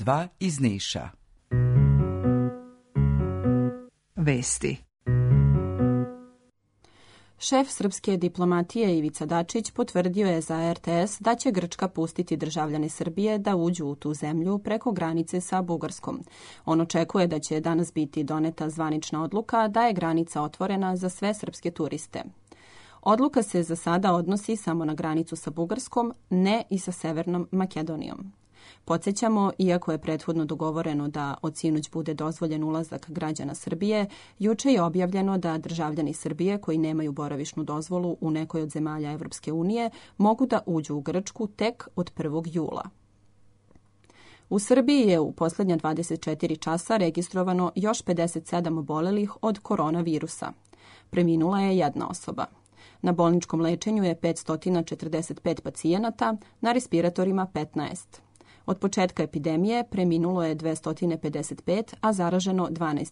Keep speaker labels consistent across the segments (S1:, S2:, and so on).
S1: 2 iz Niša.
S2: Vesti.
S3: Šef srpske diplomatije Ivica Dačić potvrdio je za RTS da će Grčka pustiti državljane Srbije da uđu u tu zemlju preko granice sa Bugarskom. On očekuje da će danas biti doneta zvanična odluka da je granica otvorena za sve srpske turiste. Odluka se za sada odnosi samo na granicu sa Bugarskom, ne i sa Severnom Makedonijom. Podsjećamo, iako je prethodno dogovoreno da od sinoć bude dozvoljen ulazak građana Srbije, juče je objavljeno da državljani Srbije koji nemaju boravišnu dozvolu u nekoj od zemalja Evropske unije mogu da uđu u Grčku tek od 1. jula. U Srbiji je u posljednja 24 časa registrovano još 57 obolelih od koronavirusa. Preminula je jedna osoba. Na bolničkom lečenju je 545 pacijenata, na respiratorima 15. Od početka epidemije preminulo je 255, a zaraženo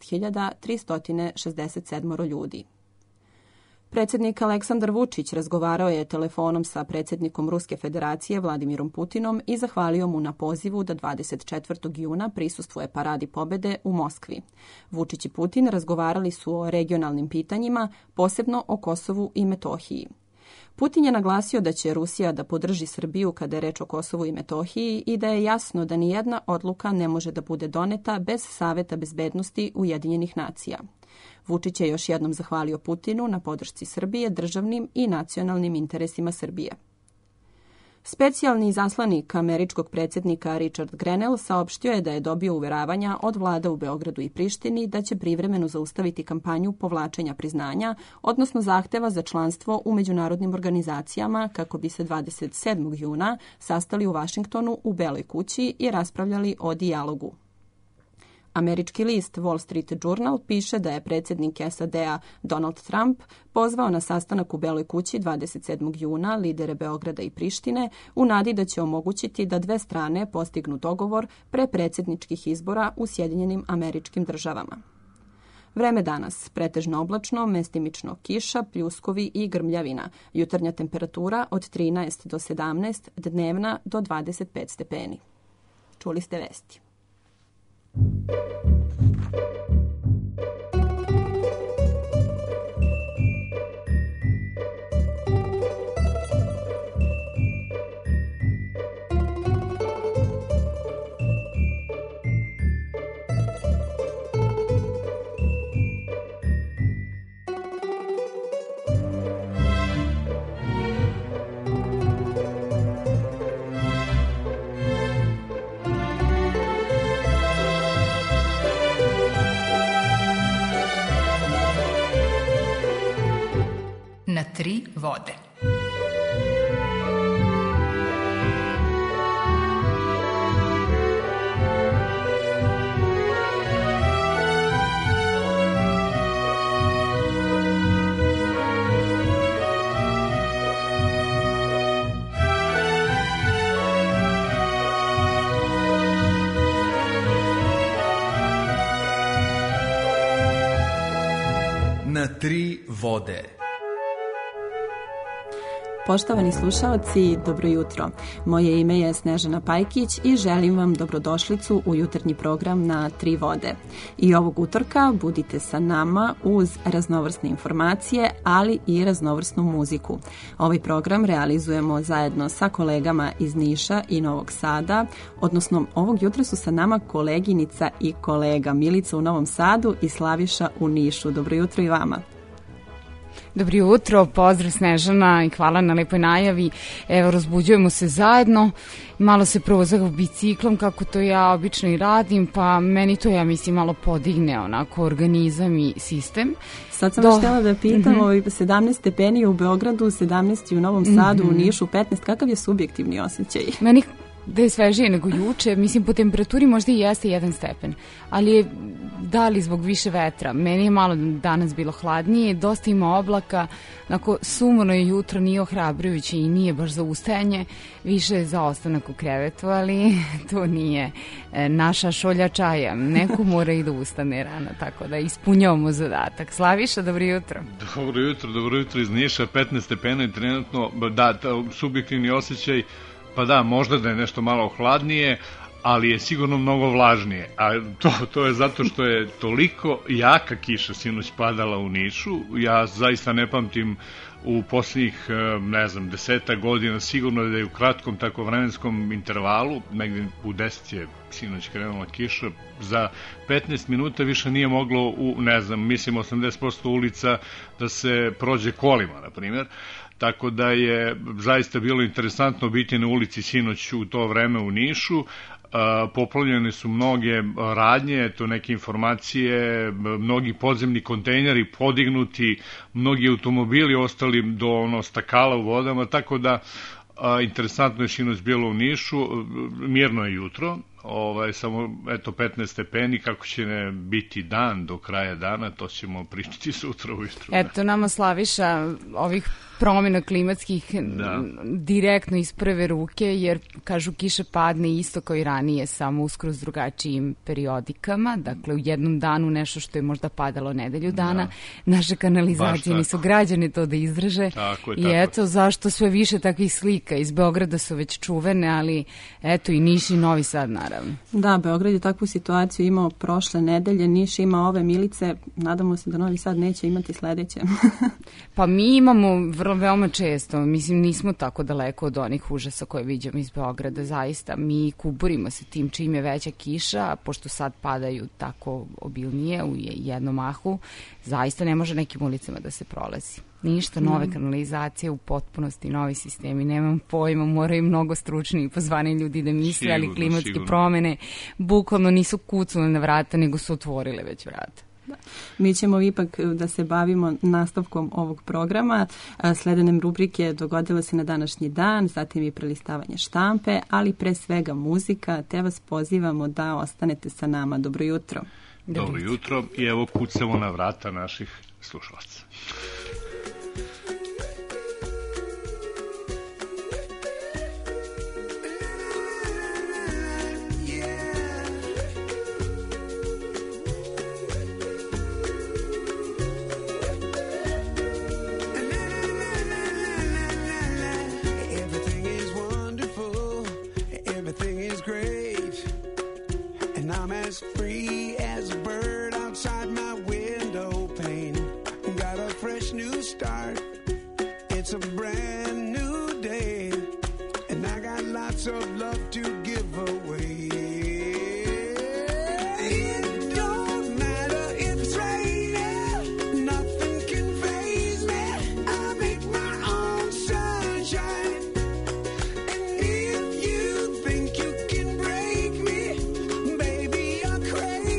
S3: 12.367 ljudi. Predsjednik Aleksandar Vučić razgovarao je telefonom sa predsjednikom Ruske federacije Vladimirom Putinom i zahvalio mu na pozivu da 24. juna prisustvuje Paradi pobjede u Moskvi. Vučić i Putin razgovarali su o regionalnim pitanjima, posebno o Kosovu i Metohiji. Putin je naglasio da će Rusija da podrži Srbiju kada je reč o Kosovu i Metohiji i da je jasno da nijedna odluka ne može da bude doneta bez Saveta bezbednosti Ujedinjenih nacija. Vučić je još jednom zahvalio Putinu na podršci Srbije državnim i nacionalnim interesima Srbije. Specijalni izaslanik američkog predsjednika Richard Grenell saopštio je da je dobio uveravanja od vlada u Beogradu i Prištini da će privremeno zaustaviti kampanju povlačenja priznanja, odnosno zahteva za članstvo u međunarodnim organizacijama kako bi se 27. juna sastali u Vašingtonu u Beloj kući i raspravljali o dijalogu. Američki list Wall Street Journal piše da je predsjednik SAD-a Donald Trump pozvao na sastanak u Beloj kući 27. juna lidere Beograda i Prištine u nadi da će omogućiti da dve strane postignu dogovor pre predsjedničkih izbora u Sjedinjenim Američkim Državama. Vreme danas, pretežno oblačno, mestimično kiša, pljuskovi i grmljavina. Jutarnja temperatura od 13 do 17, dnevna do 25 stepeni. Čuli ste vesti.
S4: Na 3 vode.
S5: Na 3 vode.
S3: Poštovani slušaoci, dobro jutro. Moje ime je Snežana Pajkić i želim vam dobrodošlicu u jutarnji program Na 3 vode. I ovog utorka budite sa nama uz raznovrsne informacije, ali i raznovrsnu muziku. Ovaj program realizujemo zajedno sa kolegama iz Niša i Novog Sada, odnosno ovog jutra su sa nama koleginica i kolega Milica u Novom Sadu i Slaviša u Nišu. Dobro jutro i vama.
S6: Dobro jutro, pozdrav Snežana i hvala na lepoj najavi. Evo, razbuđujemo se zajedno, malo se provozam biciklom kako to ja obično i radim, pa meni to, ja mislim, malo podigne onako organizam i sistem.
S3: Sad sam vas htjela da pitam, 17 stepeni u Beogradu, 17 u Novom Sadu, u Nišu 15, kakav je subjektivni osjećaj?
S6: Meni da je svežije nego juče, mislim po temperaturi možda i jeste 1 stepen, ali je da li zbog više vetra. Meni je malo danas bilo hladnije, dosta ima oblaka, onako sumorno je jutro, nije ohrabrujuće i nije baš za ustajanje, više je za ostanak u krevetu, ali to nije naša šolja čaja, neko mora i da ustane rano, tako da ispunjavamo zadatak. Slaviša, dobro jutro.
S7: Dobro jutro iz Niša, 15 stepena i trenutno, da, subjektivni osjećaj. Pa da, možda da je nešto malo hladnije, ali je sigurno mnogo vlažnije. A to je zato što je toliko jaka kiša sinoć padala u Nišu. Ja zaista ne pamtim u posljednjih, ne znam, 10 godina, sigurno da je u kratkom tako vremenskom intervalu, negdje u 10 je sinoć krenula kiša, za 15 minuta više nije moglo u, ne znam, mislim 80% ulica da se prođe kolima, na primjer. Tako da je zaista bilo interesantno biti na ulici sinoć u to vreme u Nišu. Poplavljene su mnoge radnje, to neke informacije, mnogi podzemni kontejneri podignuti, mnogi automobili ostali do stakala u vodama, tako da interesantno je sinoć bilo u Nišu, mirno je jutro, samo eto 15 stepeni, kako će ne biti dan do kraja dana, to ćemo pričati sutra ujutru.
S6: Eto nama Slaviša ovih promjena klimatskih direktno iz prve ruke, jer kažu kiša padne isto kao i ranije, samo uskroz drugačijim periodikama, dakle u jednom danu nešto što je možda padalo nedelju dana, naše kanalizacije nisu građani to da izraže i eto zašto sve više takvih slika iz Beograda su već čuvene, ali eto i Niš i Novi Sad naravno.
S3: Da, Beograd je takvu situaciju imao prošle nedelje, Niš ima ove milice, nadamo se da Novi Sad neće imati sledeće.
S6: Pa mi imamo veoma često, mislim nismo tako daleko od onih užasa koje viđamo iz Beograda, zaista mi kuburimo se tim čim je veća kiša, pošto sad padaju tako obilnije u jednom mahu, zaista ne može nekim ulicama da se prolazi. Ništa, nove kanalizacije u potpunosti, novi sistemi, nemam pojma, moraju mnogo stručni i pozvani ljudi da misle, ali klimatske promene bukvalno nisu kucnule na vrata, nego su otvorile već vrata.
S3: Mi ćemo ipak da se bavimo nastavkom ovog programa. Slede nam rubrike Dogodilo se na današnji dan, zatim i prelistavanje štampe, ali pre svega muzika, te vas pozivamo da ostanete sa nama. Dobro jutro.
S7: Dobro jutro i evo kucamo na vrata naših slušalaca.
S1: As free as a bird outside my window pane. Got a fresh new start. It's a brand new day. And I got lots of love to give away. It don't matter if it's raining. Nothing can faze me. I make my own sunshine. And if you think you can break me, baby, you're crazy.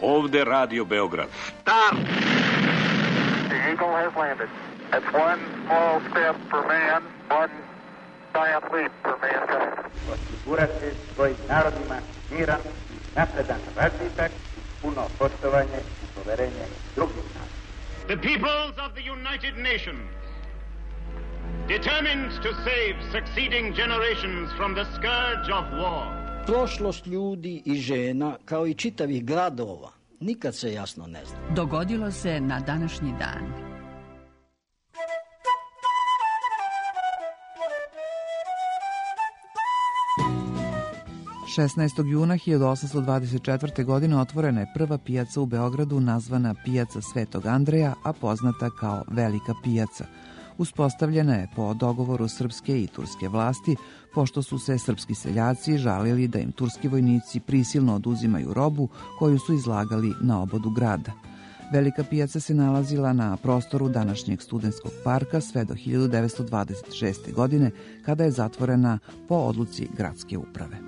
S8: Ovde Radio Beograd.
S9: Start! The Eagle has landed. That's one small step for man, one giant leap for mankind.
S10: Osigurati svojim narodima miran, napredan razvitak, puno poštovanje i poverenje drugih naroda.
S11: The peoples of the United Nations, determined to save succeeding generations from the scourge of war.
S12: Prošlost ljudi i žena, kao i čitavih gradova, nikad se jasno ne zna.
S13: Dogodilo se na današnji dan.
S2: Juna 1824. godine otvorena je prva pijaca u Beogradu nazvana Pijaca Svetog Andreja, a poznata kao Velika pijaca. Uspostavljena je po dogovoru srpske i turske vlasti, pošto su se srpski seljaci žalili da im turski vojnici prisilno oduzimaju robu koju su izlagali na obodu grada. Velika pijaca se nalazila na prostoru današnjeg Studenskog parka sve do 1926. godine, kada je zatvorena po odluci gradske uprave.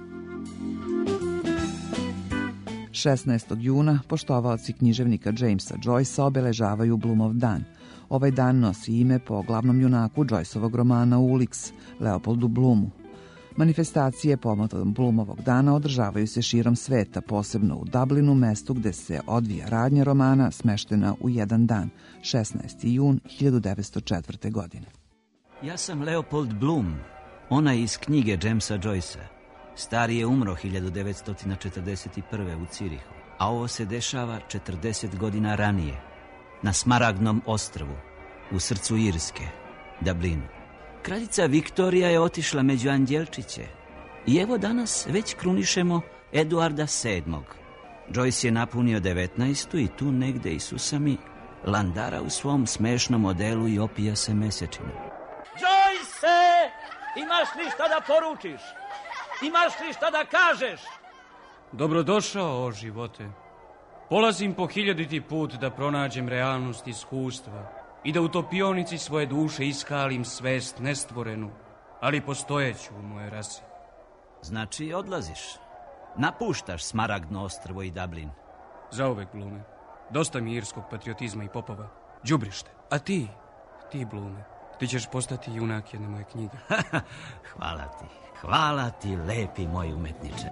S2: 16. juna poštovaoci književnika Jamesa Joycea obeležavaju Bloomov dan. Ovaj dan nosi ime po glavnom junaku Joyceovog romana Ulix, Leopoldu Bloomu. Manifestacije povodom Bloomovog dana održavaju se širom sveta, posebno u Dublinu, mestu gde se odvija radnja romana smeštena u jedan dan, 16. jun 1904. godine.
S14: Ja sam Leopold Bloom, onaj iz knjige Jamesa Joycea. Stari je umro 1941. u Cirihu, a ovo se dešava 40 godina ranije, na Smaragdnom ostrvu, u srcu Irske, Dublinu. Kraljica Viktorija je otišla među anđelčiće i evo danas već krunišemo Eduarda VII. Joyce je napunio 19. i tu negde Isusami landara u svom smešnom odelu i opija se mesečinu.
S15: Joyce, imaš li šta da poručiš? Imaš li šta da kažeš?
S16: Dobrodošao, o živote. Polazim po 1000. put da pronađem realnost iskustva i da u topionici svoje duše iskalim svest nestvorenu, ali postojeću u moje rasi.
S14: Znači, odlaziš. Napuštaš Smaragdno ostrvo i Dublin.
S16: Zauvek, Blume. Dosta mi irskog patriotizma i popova. Đubrište. A ti, Blume, ti ćeš postati junak jedne moje knjige.
S14: Hvala ti, lepi moj umetniče.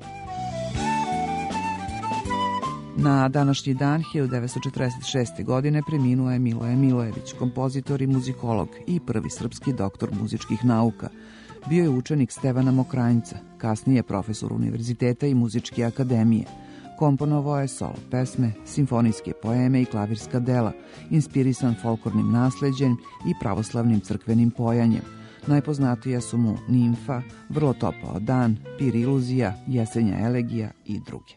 S2: Na današnji dan 1946. godine preminuo je Miloje Milojević, kompozitor i muzikolog i prvi srpski doktor muzičkih nauka. Bio je učenik Stevana Mokranjca, kasnije profesor univerziteta i muzičke akademije. Komponovao je solo pesme, simfonijske poeme i klavirska dela, inspirisan folklornim nasleđem i pravoslavnim crkvenim pojanjem. Najpoznatija su mu Nimfa, Vrlo topao dan, Pir iluzija, Jesenja elegija i druge.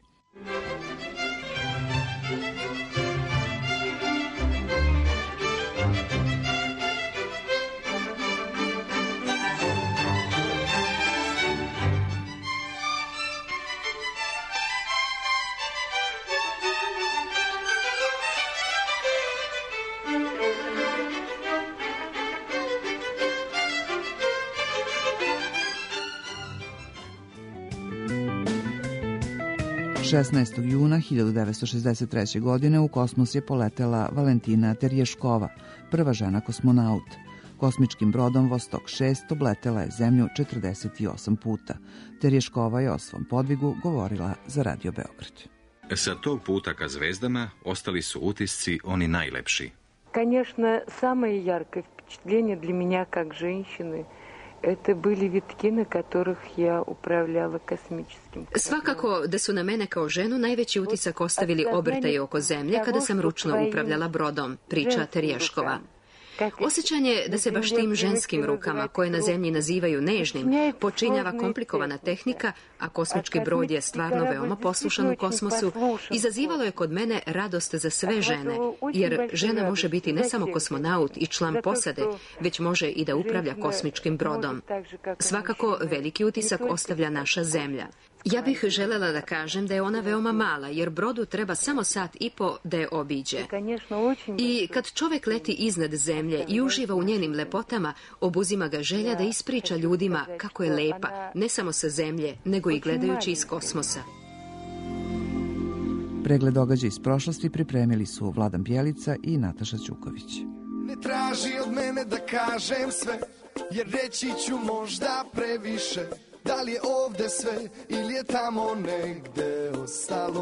S2: Juna 1963. godine u kosmos je poletela Valentina Terješkova, prva žena kosmonaut. Kosmičkim brodom Vostok 6 obletela je Zemlju 48 puta. Terješkova je o svom podvigu govorila za Radio Beograd.
S17: Sa tog puta ka zvezdama ostali su utisci oni najlepši.
S18: Конечно, самое яркое впечатление для меня как женщины это были витки, на которых я управляла космическим кораблем.
S19: Svakako da su na mene kao ženu najveći utisak ostavili obrtaje oko zemlje kada sam ručno upravljala brodom, priča Terješkova. Osjećanje da se baš tim ženskim rukama, koje na zemlji nazivaju nežnim, počinjava komplikovana tehnika, a kosmički brod je stvarno veoma poslušan u kosmosu, izazivalo je kod mene radost za sve žene, jer žena može biti ne samo kosmonaut i član posade, već može i da upravlja kosmičkim brodom. Svakako, veliki utisak ostavlja naša zemlja. Ja bih želela da kažem da je ona veoma mala, jer brodu treba samo 1,5 sata da je obiđe. I kad čovek leti iznad zemlje i uživa u njenim lepotama, obuzima ga želja da ispriča ljudima kako je lepa, ne samo sa zemlje, nego i gledajući iz kosmosa.
S2: Pregled događaja iz prošlosti pripremili su Vladan Bjelica i Nataša Ćuković.
S1: Ne traži od mene da kažem sve, jer reći ću možda previše. Da li je ovde sve ili je tamo negde ostalo?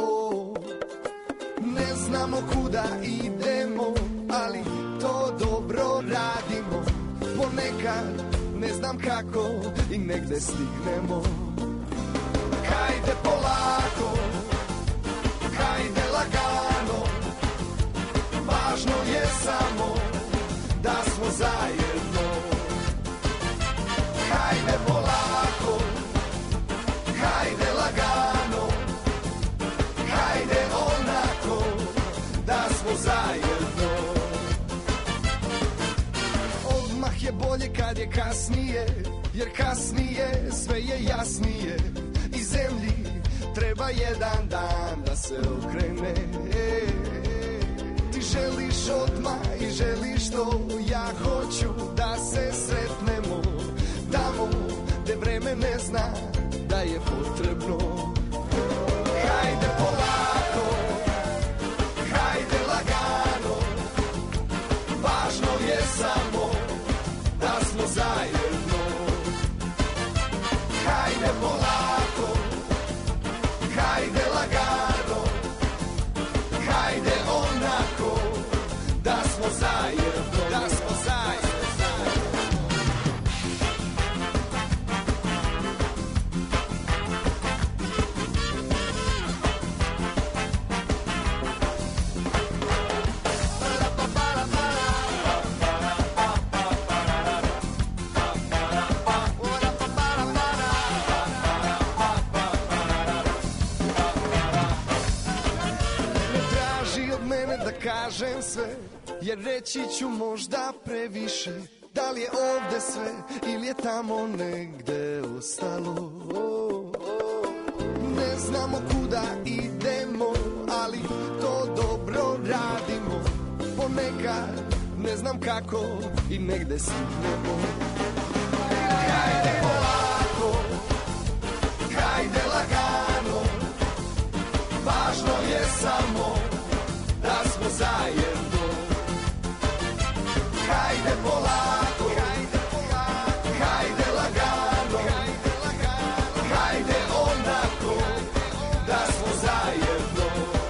S1: Ne znamo kuda idemo, ali to dobro radimo. Ponekad ne znam kako i negde stignemo. Hajde polako, hajde lagano, važno je samo da smo zajedno. Hajde polako, hajde lagano, hajde onako da smo zajedno. Odmah je bolje kad je kasnije, jer kasnije sve je jasnije. I zemlji treba jedan dan da se okrene. Ti želiš odmah i želiš to, ja hoću da se sretnemo tamo gde vreme ne zna da je potrebno. Hajde polako, hajde lagano, važno je samo da smo zajedno. Hajde polako, hajde lagano, hajde onako da smo zajedno, da smo zajedno. Kažem sve, jer reći ću možda previše. Da li je ovde sve ili je tamo negde ostalo? Ne znamo kuda idemo, ali to dobro radimo. Ponekad ne znam kako i negde stignemo. Hajde polako, hajde lagano, važno je samo da smo zajedno. Hajde polako, hajde lagano, hajde onako da smo zajedno.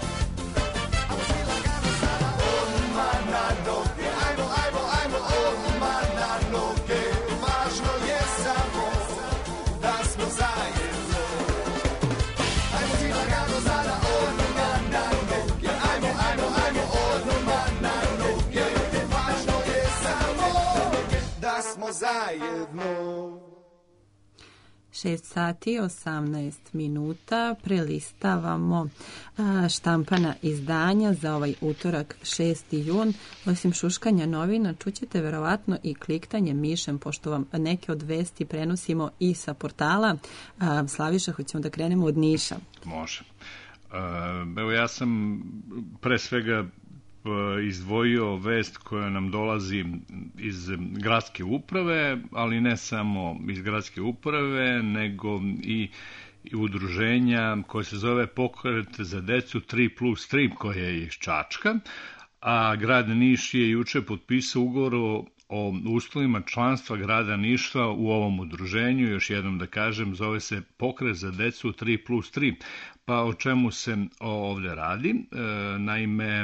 S1: Odmah na noge, ajmo, ajmo, ajmo, odmah na noge. Važno je samo da smo zajedno. Ajmo ti lagano sada, odmah na noge. Ajmo, ajmo, ajmo, odmah na noge. Važno je samo da smo zajedno.
S3: 6 sati 18 minuta prelistavamo štampana izdanja za ovaj utorak 6. jun. Osim šuškanja novina čućete verovatno i kliktanje mišem, pošto vam neke od vesti prenosimo i sa portala. Slaviša, hoćemo da krenemo od Niša.
S7: Može. Evo, ja sam pre svega izdvojio vest koja nam dolazi iz gradske uprave, ali ne samo iz gradske uprave, nego i udruženja koje se zove Pokret za decu 3+3, koje je iz Čačka, a grad Niš je juče potpisao ugovor o uslovima članstva grada Niša u ovom udruženju. Još jednom da kažem, zove se Pokret za decu 3+3. Pa o čemu se ovde radi? Naime,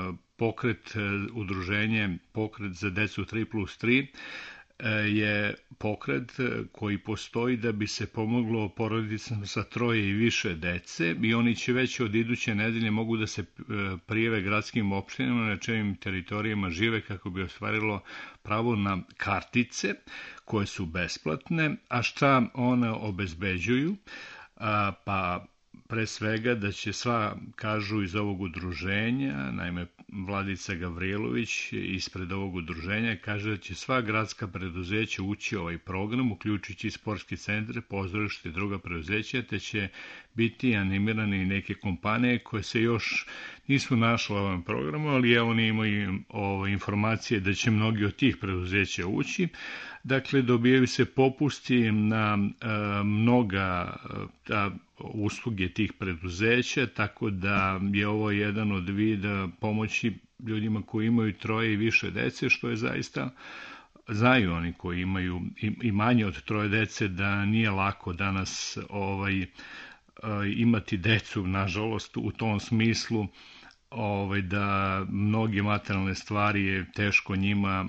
S7: udruženje Pokret za decu 3+3 je pokret koji postoji da bi se pomoglo porodicama sa 3 i više dece, i oni će već od iduće nedelje mogu da se prijave gradskim opštinama na čijim teritorijama žive, kako bi ostvarilo pravo na kartice koje su besplatne. A šta one obezbeđuju? Pa pre svega da će sva, kažu iz ovog udruženja, naime Vladica Gavrilović ispred ovog udruženja kaže da će sva gradska preduzeća ući u ovaj program, uključujući sportski centre, pozorište i druga preduzeća, te će biti animirane i neke kompanije koje se još nisu našle u ovom programu, ali evo oni imaju informacije da će mnogi od tih preduzeća ući. Dakle, dobijaju se popusti na mnoga usluge tih preduzeća, tako da je ovo jedan od vida pomoći ljudima koji imaju 3 i više dece, što je zaista, znaju oni koji imaju i manje od 3 dece, da nije lako danas imati decu, nažalost, u tom smislu, da mnoge materijalne stvari je teško njima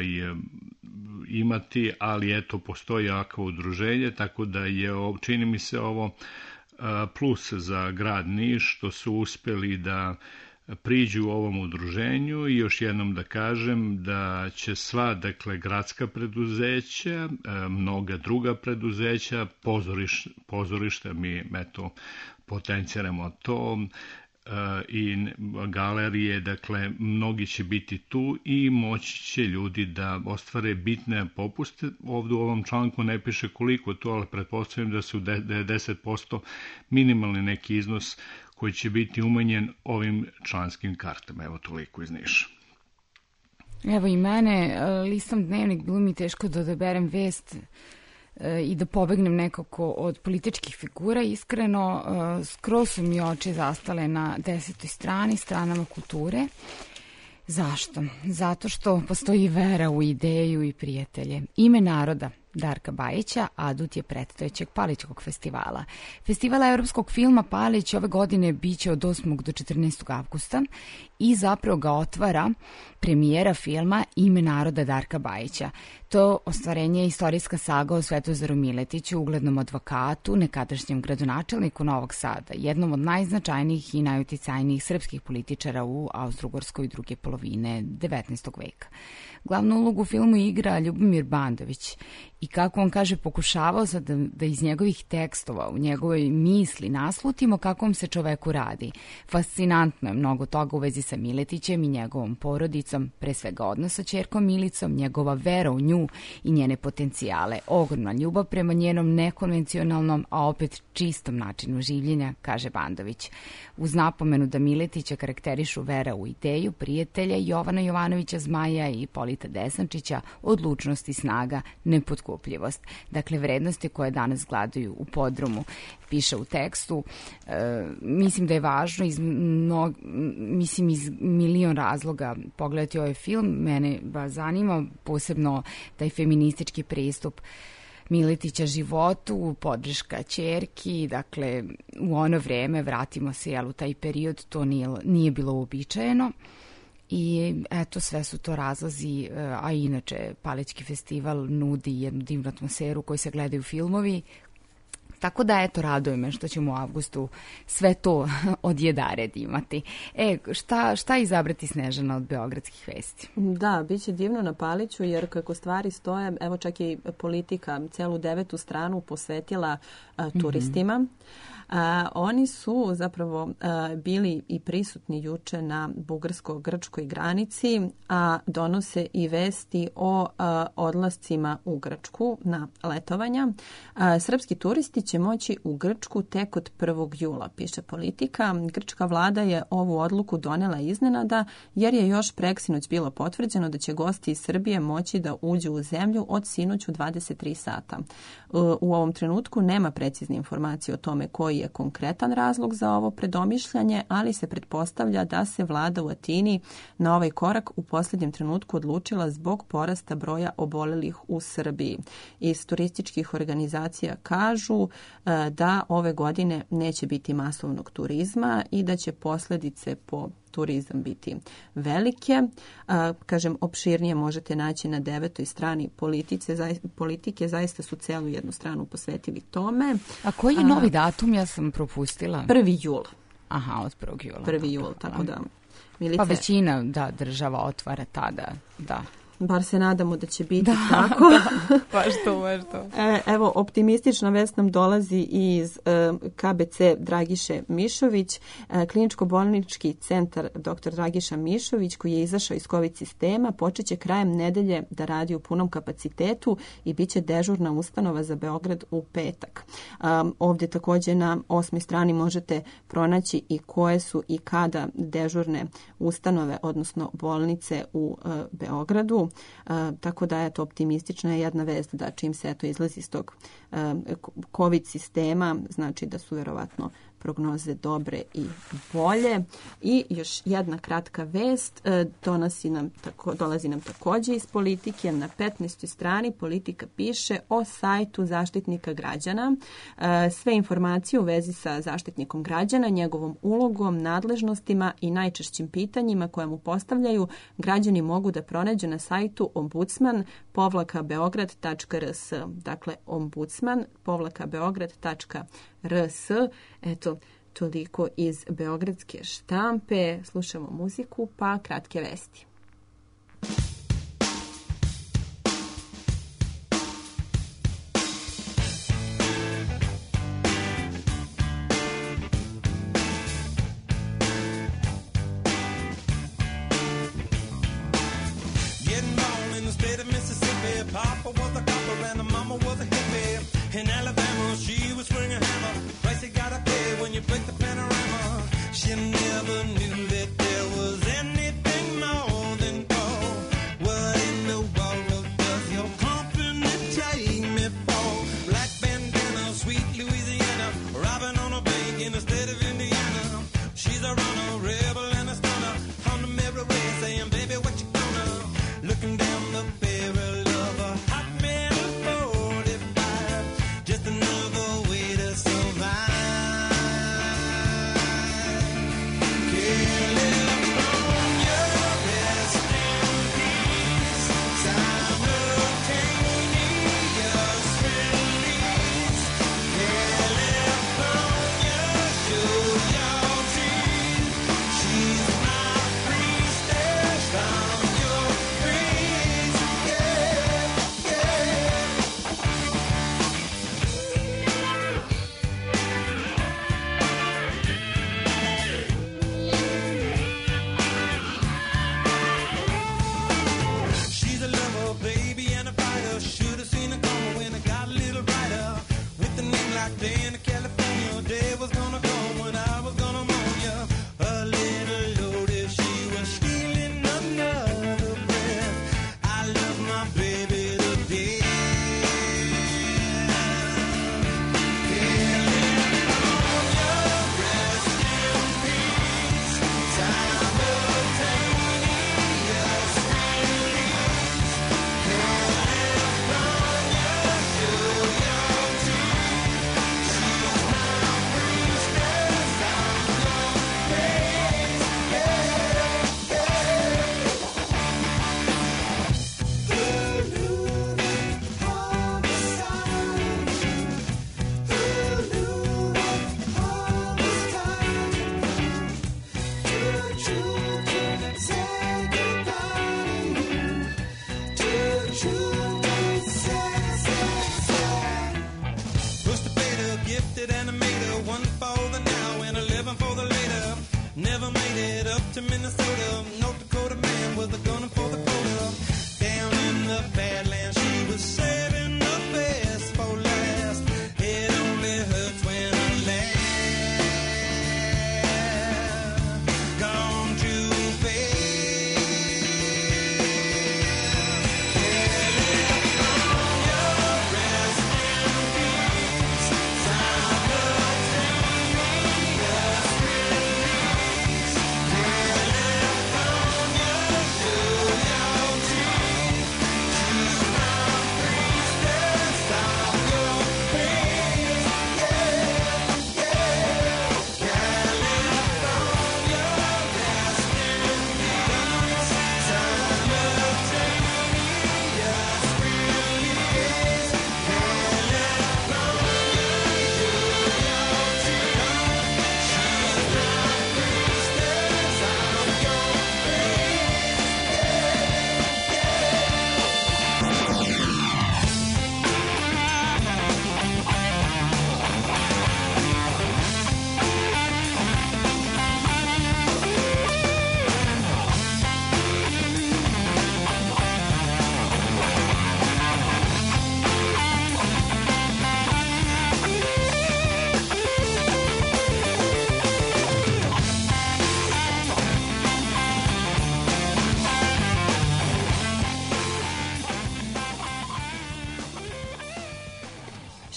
S7: imati, ali eto, postoji ovakvo udruženje, tako da je, čini mi se, ovo plus za grad Niš, što su uspeli da priđu ovom udruženju. I još jednom da kažem da će sva, dakle, gradska preduzeća, mnoga druga preduzeća, pozorišta, mi eto potenciramo to, i galerije, dakle, mnogi će biti tu i moći će ljudi da ostvare bitne popuste. Ovdje u ovom članku ne piše koliko to, ali pretpostavljam da su 10% minimalni neki iznos koji će biti umanjen ovim članskim kartama. Evo, toliko iz Niša.
S6: Evo i mene, listom Dnevnik, bilo mi teško da odaberem vest i da pobegnem nekako od političkih figura. Iskreno, skroz su mi oči zastale na 10. strani, stranama kulture. Zašto? Zato što postoji vera u ideju i prijatelje. Ime naroda Darka Bajića adut je predstojećeg Palićkog festivala. Festival evropskog filma Palić ove godine biće od 8. do 14. avgusta i zapravo ga otvara premijera filma Ime naroda Darka Bajića. To ostvarenje je istorijska saga o Svetozaru Miletiću, uglednom advokatu, nekadašnjem gradonačelniku Novog Sada, jednom od najznačajnijih i najuticajnijih srpskih političara u Austro-Ugarskoj druge polovine 19. veka. Glavnu ulogu u filmu igra Ljubomir Bandović i, kako on kaže, pokušavao sam da iz njegovih tekstova, u njegovoj misli naslutimo kakvom se čoveku radi. Fascinantno je mnogo toga u vezi sa Miletićem i njegovom porodicom, pre svega odnos sa ćerkom Milicom, njegova vera u nju i njene potencijale, ogromna ljubav prema njenom nekonvencionalnom, a opet čistom načinu življenja, kaže Bandović. Uz napomenu da Miletića karakterišu vera u ideju, prijatelja Jovana Jovanovića Zmaja i Polita Desančića, odlučnost i snaga, nepotkupljivost. Dakle, vrednosti koje danas gledaju u podrumu, piše u tekstu. Mislim da je važno iz milion razloga pogledati ovaj film. Mene zanima posebno taj feministički pristup Miletića životu, podrška ćerki, dakle, u ono vreme, vratimo se u taj period, to nije bilo uobičajeno. I eto, sve su to razlozi, a inače Palićki festival nudi jednu divnu atmosferu koju se gledaju filmovi. Tako da, eto, raduje me što ćemo u avgustu sve to odjedared imati. Šta izabrati, Snežana, od beogradskih vesti?
S3: Da, bit će divno na Paliću, jer kako stvari stoje, evo čak i politika celu 9. stranu posvetila turistima. Oni su zapravo bili i prisutni juče na bugarsko-grčkoj granici, a donose i vesti o odlascima u Grčku na letovanja. Srpski turisti će moći u Grčku tek od 1. jula, piše politika. Grčka vlada je ovu odluku donela iznenada, jer je još preksinoć bilo potvrđeno da će gosti iz Srbije moći da uđu u zemlju od sinoć u 23 sata. U ovom trenutku nema precizne informacije o tome koji je konkretan razlog za ovo predomišljanje, ali se pretpostavlja da se vlada u Atini na ovaj korak u posljednjem trenutku odlučila zbog porasta broja obolelih u Srbiji. Iz turističkih organizacija kažu da ove godine neće biti masovnog turizma i da će posljedice po turizam biti velike. Kažem, opširnije možete naći na 9. strani politike. Zaista su celu jednu stranu posvetili tome.
S6: A koji je novi datum? Ja sam propustila.
S3: 1. jul.
S6: Aha, od 1. jula.
S3: 1. jul, tako da. Milice...
S6: Pa većina država otvara tada, da.
S3: Bar se nadamo da će biti tako.
S6: Baš to.
S3: Evo, optimistična vest nam dolazi iz KBC Dragiše Mišović. Kliničko-bolnički centar dr. Dragiša Mišović, koji je izašao iz COVID sistema, počeće krajem nedelje da radi u punom kapacitetu i bit će dežurna ustanova za Beograd u petak. Ovdje također na 8. strani možete pronaći i koje su i kada dežurne ustanove, odnosno bolnice u Beogradu. tako da je to optimistična jedna vest da čim se izlazi iz tog COVID sistema, znači da su verovatno prognoze dobre i bolje. I još jedna kratka vest dolazi nam također iz Politike. Na 15. strani Politika piše o sajtu Zaštitnika građana. Sve informacije u vezi sa Zaštitnikom građana, njegovom ulogom, nadležnostima i najčešćim pitanjima koje mu postavljaju građani mogu da pronađu na sajtu ombudsman-beograd.rs. Dakle, ombudsman-beograd.rs. Eto, toliko iz beogradske štampe. Slušamo muziku, pa kratke vesti.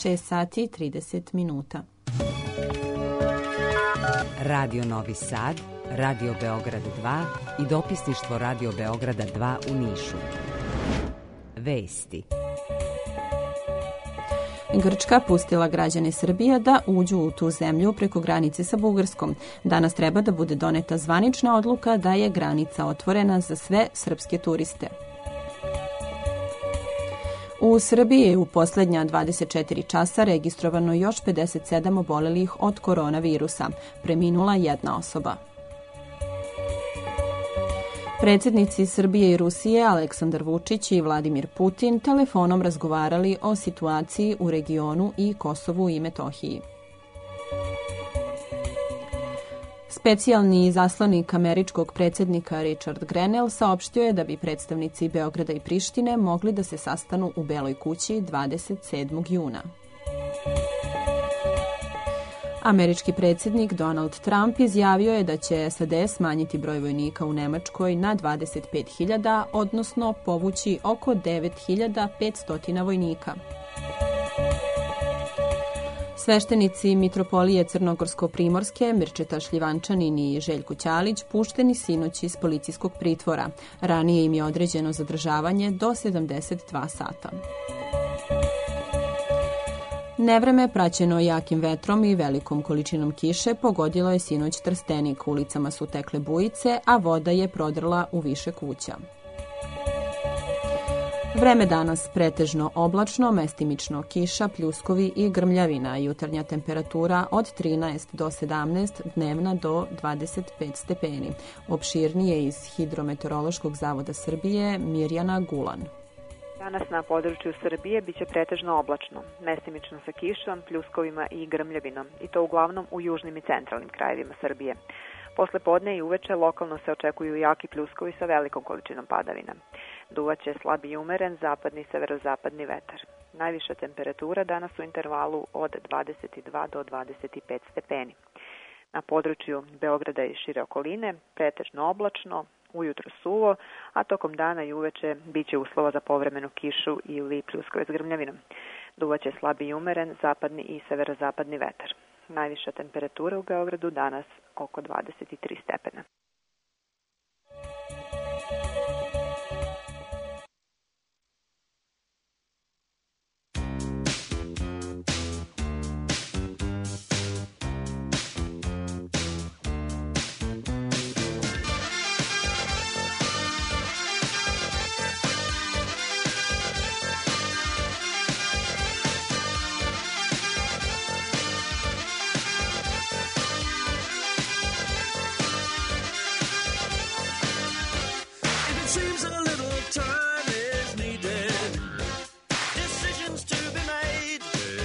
S3: 6 sati i 30 minuta.
S8: Radio Novi Sad, Radio Beograd 2 i dopisništvo Radio Beograda 2 u Nišu. Vesti.
S3: Grčka pustila građane Srbije da uđu u tu zemlju preko granice sa Bugarskom. Danas treba da bude doneta zvanična odluka da je granica otvorena za sve srpske turiste. U Srbiji je u posljednja 24 časa registrovano još 57 obolelih od koronavirusa. Preminula jedna osoba. Predsjednici Srbije i Rusije Aleksandar Vučić i Vladimir Putin telefonom razgovarali o situaciji u regionu i Kosovu i Metohiji. Specijalni izaslanik američkog predsjednika Richard Grenell saopštio je da bi predstavnici Beograda i Prištine mogli da se sastanu u Beloj kući 27. juna. Američki predsjednik Donald Trump izjavio je da će SAD smanjiti broj vojnika u Nemačkoj na 25.000, odnosno povući oko 9.500 vojnika. Sveštenici mitropolije Crnogorsko-Primorske, Mirčeta Šljivančanin i Željko Ćalić pušteni sinoć iz policijskog pritvora. Ranije im je određeno zadržavanje do 72 sata. Nevreme, praćeno jakim vetrom i velikom količinom kiše, pogodilo je sinoć Trstenik. Ulicama su tekle bujice, a voda je prodrla u više kuća. Vreme danas pretežno oblačno, mestimično kiša, pljuskovi i grmljavina. Jutarnja temperatura od 13 do 17, dnevna do 25 stepeni. Opširnije iz Hidrometeorološkog zavoda Srbije, Mirjana Gulan.
S20: Danas na području Srbije biće pretežno oblačno, mestimično sa kišom, pljuskovima i grmljavinom, i to uglavnom u južnim i centralnim krajevima Srbije. Posle podne i uveče lokalno se očekuju jaki pljuskovi sa velikom količinom padavina. Duvaće slab i umeren zapadni i severozapadni vetar. Najviša temperatura danas u intervalu od 22 do 25 stepeni. Na području Beograda i šire okoline pretežno oblačno, ujutro suvo, a tokom dana i uveče biće uslova za povremenu kišu ili pljuskove s grmljavinom. Duvaće slab i umeren zapadni i severozapadni vetar. Najviša temperatura u Beogradu danas oko 23 stepena.
S1: Seems a little time is needed. Decisions to be made.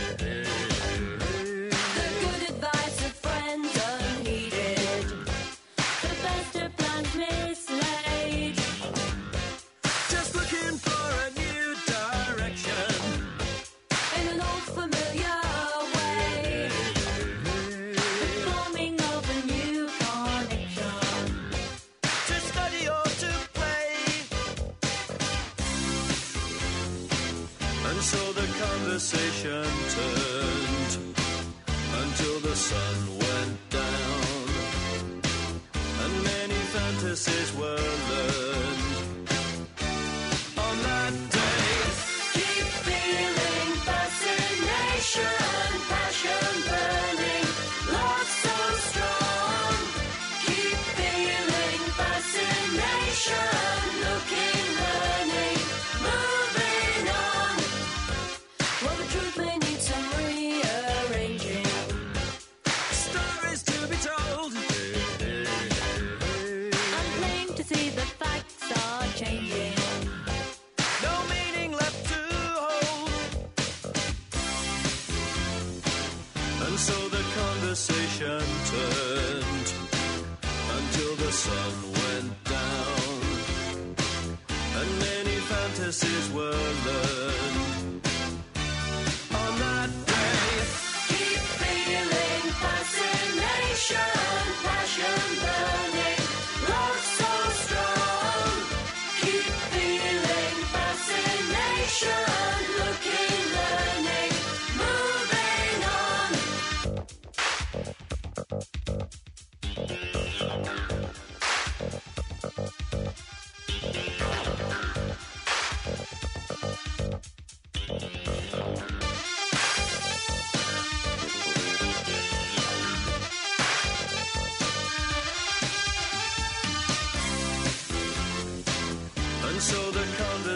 S21: The good advice of friends unheeded. The best of plans mislaid.
S1: Just looking for a new direction.
S21: In an old familiar way. The forming of a new connection.
S1: To study or to and so the conversation turned until the sun went down, and many fantasies were learned on that day.
S21: Keep feeling fascination, passion burning, love so strong. Keep feeling fascination, looking, learning, moving on. Well, the truth may need some rearranging.
S1: Stories to be told.
S21: I'm plain to see that facts are changing.
S1: No meaning left to hold. And so the conversation turned until the sun went down, and many fantasies were learned on that day.
S21: Keep feeling fascination, passion burning, love so strong. Keep feeling fascination, looking, learning, moving.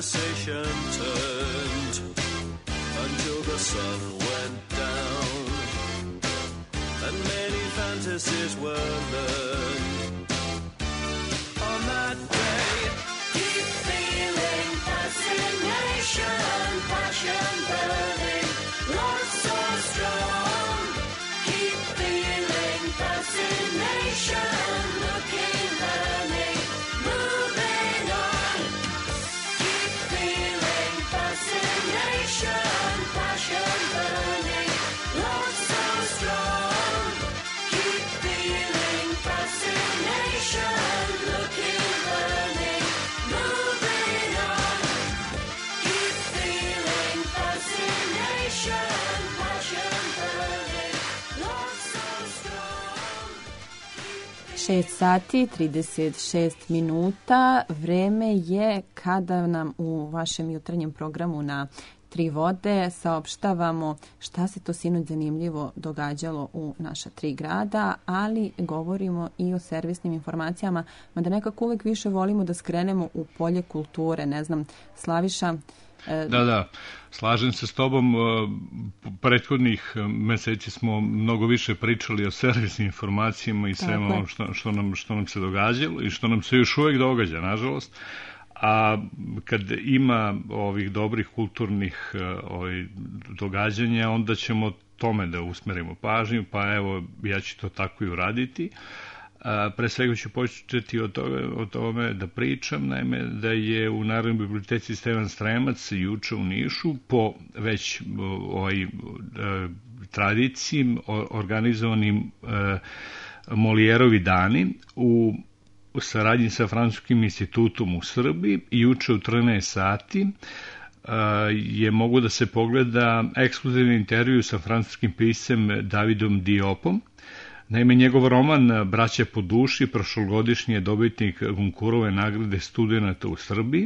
S4: conversation turned until the sun went down, and many fantasies were learned on that day.
S21: Keep feeling fascination, passion burning, love so strong. Keep feeling fascination, looking, learning, moving on. Keep feeling fascination, passion burning, love so strong. Keep feeling fascination, looking, learning, moving on. Keep feeling fascination, passion burning, love so strong.
S3: 6 sati 36 minuta. Vreme je kada nam u vašem jutarnjem programu na Tri vode saopštavamo šta se to sinoć zanimljivo događalo u naša tri grada, ali govorimo i o servisnim informacijama, mada nekako uvek više volimo da skrenemo u polje kulture. Ne znam, Slaviša...
S7: Da, slažem se s tobom. Prethodnih meseci smo mnogo više pričali o servisnim informacijama i svemu onom što nam se događalo i što nam se još uvek događa, nažalost. A kad ima ovih dobrih kulturnih događanja, onda ćemo tome da usmerimo pažnju, pa evo, ja ću to tako i uraditi. Pre svega ću početi o tome da pričam, naime da je u Narodnoj biblioteci Stevan Stremac juče u Nišu po već tradiciji organizovanim Molijerovi dani u saradnji sa Francuskim institutom u Srbiji i juče u 13 sati je mogu da se pogleda ekskluzivni intervju sa francuskim piscem Davidom Diopom. Naime, njegov roman Braća po duši prošlogodišnji je dobitnik Goncourtove nagrade studenata u Srbiji.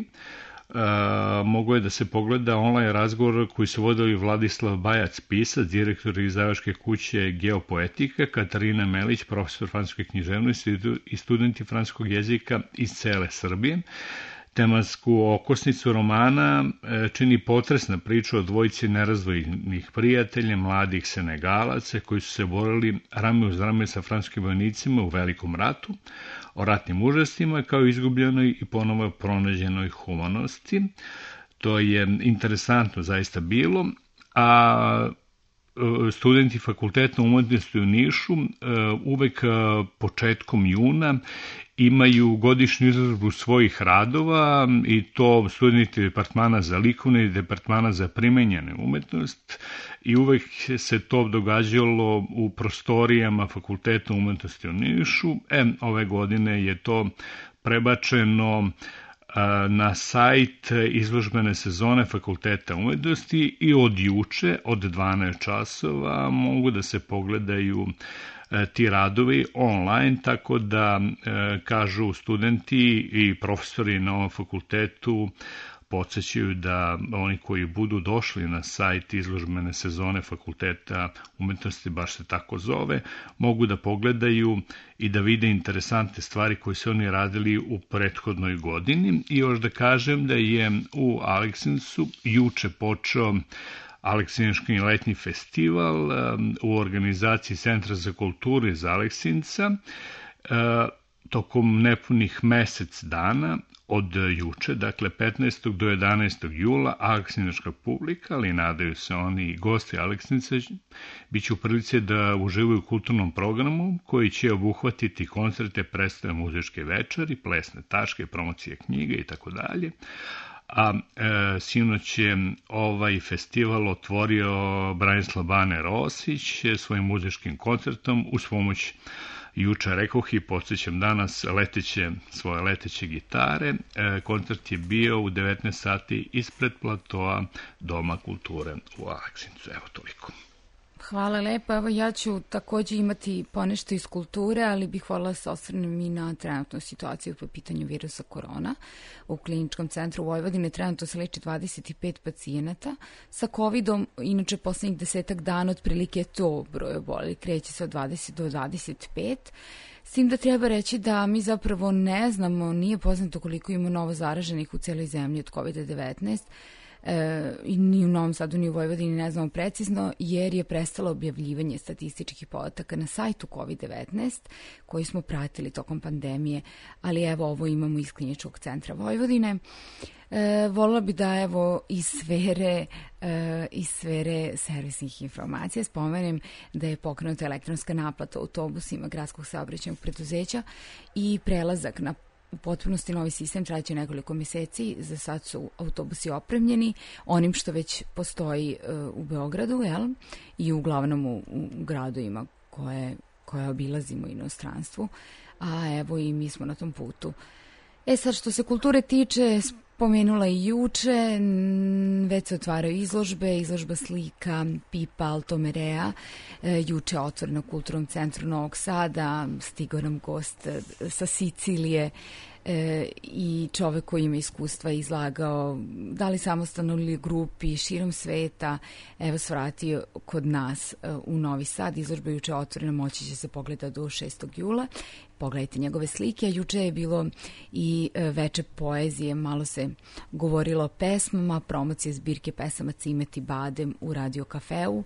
S7: Mogu je da se pogleda online razgovor koji su vodili Vladislav Bajac, pisac, direktor izdavačke kuće Geopoetika, Katarina Melić, profesor francuske književnosti i studenti francuskog jezika iz cele Srbije. Tematsku okosnicu romana čini potresna priča o dvojici nerazdvojnih prijatelja, mladih Senegalaca koji su se borili rame uz rame sa francuskim vojnicima u Velikom ratu, o ratnim užastima kao izgubljenoj i ponovo pronađenoj humanosti. To je interesantno zaista bilo, a studenti Fakulteta umetnosti u Nišu uvek početkom juna imaju godišnju izložbu svojih radova i to studenti departmana za likovne i departmana za primenjene umetnost i uvek se to događalo u prostorijama Fakulteta umetnosti u Nišu. Ove godine je to prebačeno na sajt izložbene sezone Fakulteta umetnosti i od juče, od 12 časova, mogu da se pogledaju ti radovi online, tako da kažu studenti i profesori na ovom fakultetu podsećaju da oni koji budu došli na sajt izložbene sezone Fakulteta umetnosti, baš se tako zove, mogu da pogledaju i da vide interesantne stvari koje su oni radili u prethodnoj godini. I još da kažem da je u Aleksincu juče počeo Aleksinački letnji festival u organizaciji Centra za kulturu iz Aleksinca. Tokom nepunih mesec dana od juče, dakle 15. do 11. jula, aleksinačka publika, ali nadaju se oni i gosti Aleksinca, bit će u prilici da uživaju u kulturnom programu koji će obuhvatiti koncerte, predstave, muzičke večeri, plesne tačke, promocije knjiga i tako dalje. A sinoć je ovaj festival otvorio Branislav Bane Rosić svojim muzičkim koncertom uz pomoć, juče rekoh i podsjećam danas, svoje leteće gitare. Koncert je bio u 19 sati ispred platoa Doma kulture u Aleksincu. Evo toliko.
S6: Hvala lepa. Evo ja ću takođe imati ponešto iz kulture, ali bih voljela se osvrnem i na trenutnu situaciju po pitanju virusa korona. U Kliničkom centru Vojvodine trenutno se leči 25 pacijenata sa COVID-om. Inače, poslednjih 10 dana otprilike je to broj oboleli, kreće se od 20 do 25. S tim da treba reći da mi zapravo ne znamo, nije poznato koliko ima novo zaraženih u celoj zemlji od COVID-19, i ni u Novom Sadu ni u Vojvodini ne znamo precizno, jer je prestalo objavljivanje statističkih podataka na sajtu COVID-19 koji smo pratili tokom pandemije, ali evo ovo imamo iz Kliničkog centra Vojvodine. Volila bi da evo iz sfere servisnih informacija spomenem da je pokrenuta elektronska naplata autobusima gradskog saobraćajnog preduzeća i prelazak na u potpunosti novi sistem traće nekoliko meseci. Za sad su autobusi opremljeni onim što već postoji u Beogradu, i uglavnom u gradovima koje obilazimo u inostranstvu, a evo i mi smo na tom putu. Sad što se kulture tiče, pomenula i juče, već se otvaraju izložba slika Pipa Altomerea, juče otvorena u Kulturnom centru Novog Sada, stigao nam gost sa Sicilije i čovek koji ima iskustva izlagao, da li samostalno ili grupi širom sveta, evo svratio kod nas u Novi Sad. Izložba juče otvorena, moći će se pogleda do 6. jula. Pogledajte njegove slike. Juče je bilo i veče poezije, malo se govorilo o pesmama, promocije zbirke pesama Cimet i Badem u Radio Kafeu.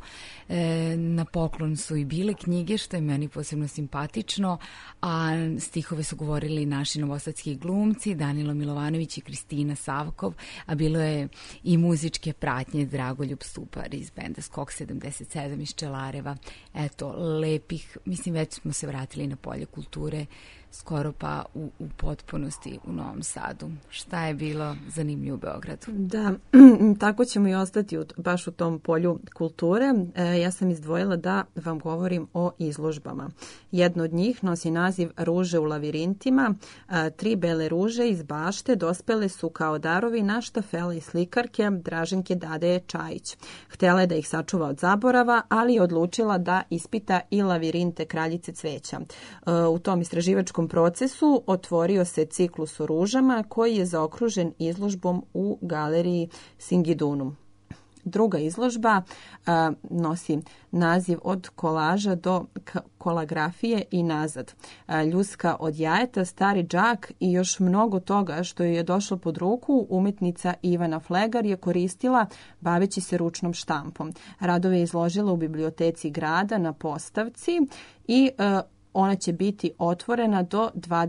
S6: Na poklon su i bile knjige, što je meni posebno simpatično, a stihove su govorili naši novosadski glumci, Danilo Milovanović i Kristina Savkov, a bilo je i muzičke pratnje Dragoljub Stupar iz benda Skok 77 iz Čelareva. Eto, lepih, mislim već smo se vratili na polje kulture, skoro pa u potpunosti u Novom Sadu. Šta je bilo zanimljivo u Beogradu?
S3: Da, tako ćemo i ostati baš u tom polju kulture. Ja sam izdvojila da vam govorim o izložbama. Jedna od njih nosi naziv Ruže u lavirintima. 3 bele ruže iz bašte dospele su kao darovi na štafele i slikarke Draženke Dadeje Čajić. Htela je da ih sačuva od zaborava, ali je odlučila da ispita i lavirinte Kraljice cveća. U tom istraživačkom procesu otvorio se ciklus o ružama koji je zaokružen izložbom u galeriji Singidunum. Druga izložba nosi naziv Od kolaža do kolagrafije i nazad. Ljuska od jajeta, stari džak i još mnogo toga što joj je došlo pod ruku umetnica Ivana Flegar je koristila baveći se ručnom štampom. Radove je izložila u biblioteci grada na postavci i ona će biti otvorena do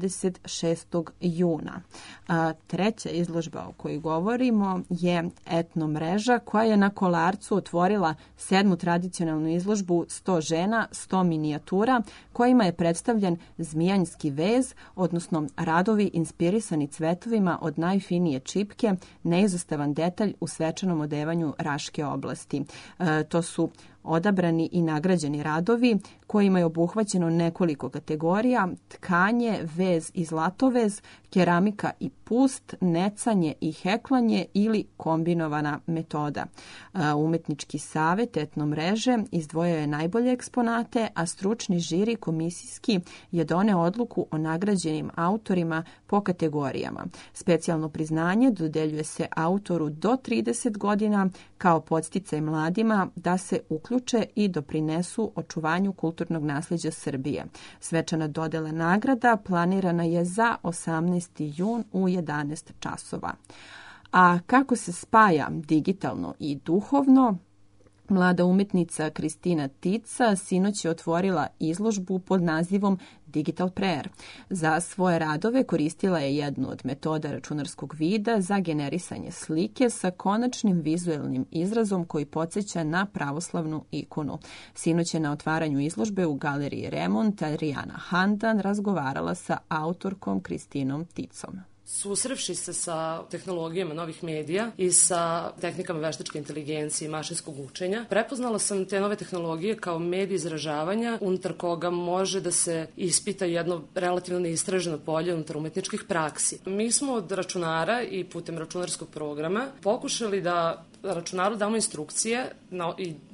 S3: 26. juna. Treća izložba o kojoj govorimo je Etno mreža, koja je na Kolarcu otvorila 7. tradicionalnu izložbu 100 žena, 100 minijatura, kojima je predstavljen zmijanjski vez, odnosno radovi inspirisani cvetovima od najfinije čipke, neizostavan detalj u svečanom odevanju Raške oblasti. To su odabrani i nagrađeni radovi kojima je obuhvaćeno nekoliko kategorija: tkanje, vez i zlatovez, keramika i pust, necanje i heklanje ili kombinovana metoda. Umetnički savet Etno mreže izdvojio je najbolje eksponate, a stručni žiri komisijski je doneo odluku o nagrađenim autorima po kategorijama. Specijalno priznanje dodeljuje se autoru do 30 godina kao podsticaj mladima da se uključe i doprinesu očuvanju kulturnog nasleđa Srbije. Svečana dodela nagrada planirana je za 18. jun u 11 časova. A kako se spaja digitalno i duhovno? Mlada umetnica Kristina Tica sinoć je otvorila izložbu pod nazivom Digital Prayer. Za svoje radove koristila je jednu od metoda računarskog vida za generisanje slike sa konačnim vizuelnim izrazom koji podsjeća na pravoslavnu ikonu. Sinoć je na otvaranju izložbe u galeriji Remont Adriana Handan razgovarala sa autorkom Kristinom Ticom.
S5: Susrevši se sa tehnologijama novih medija i sa tehnikama veštačke inteligencije i mašinskog učenja, prepoznala sam te nove tehnologije kao medij izražavanja unutar koga može da se ispita jedno relativno neistraženo polje unutar umetničkih praksi. Mi smo od računara i putem računarskog programa pokušali da računaru damo instrukcije i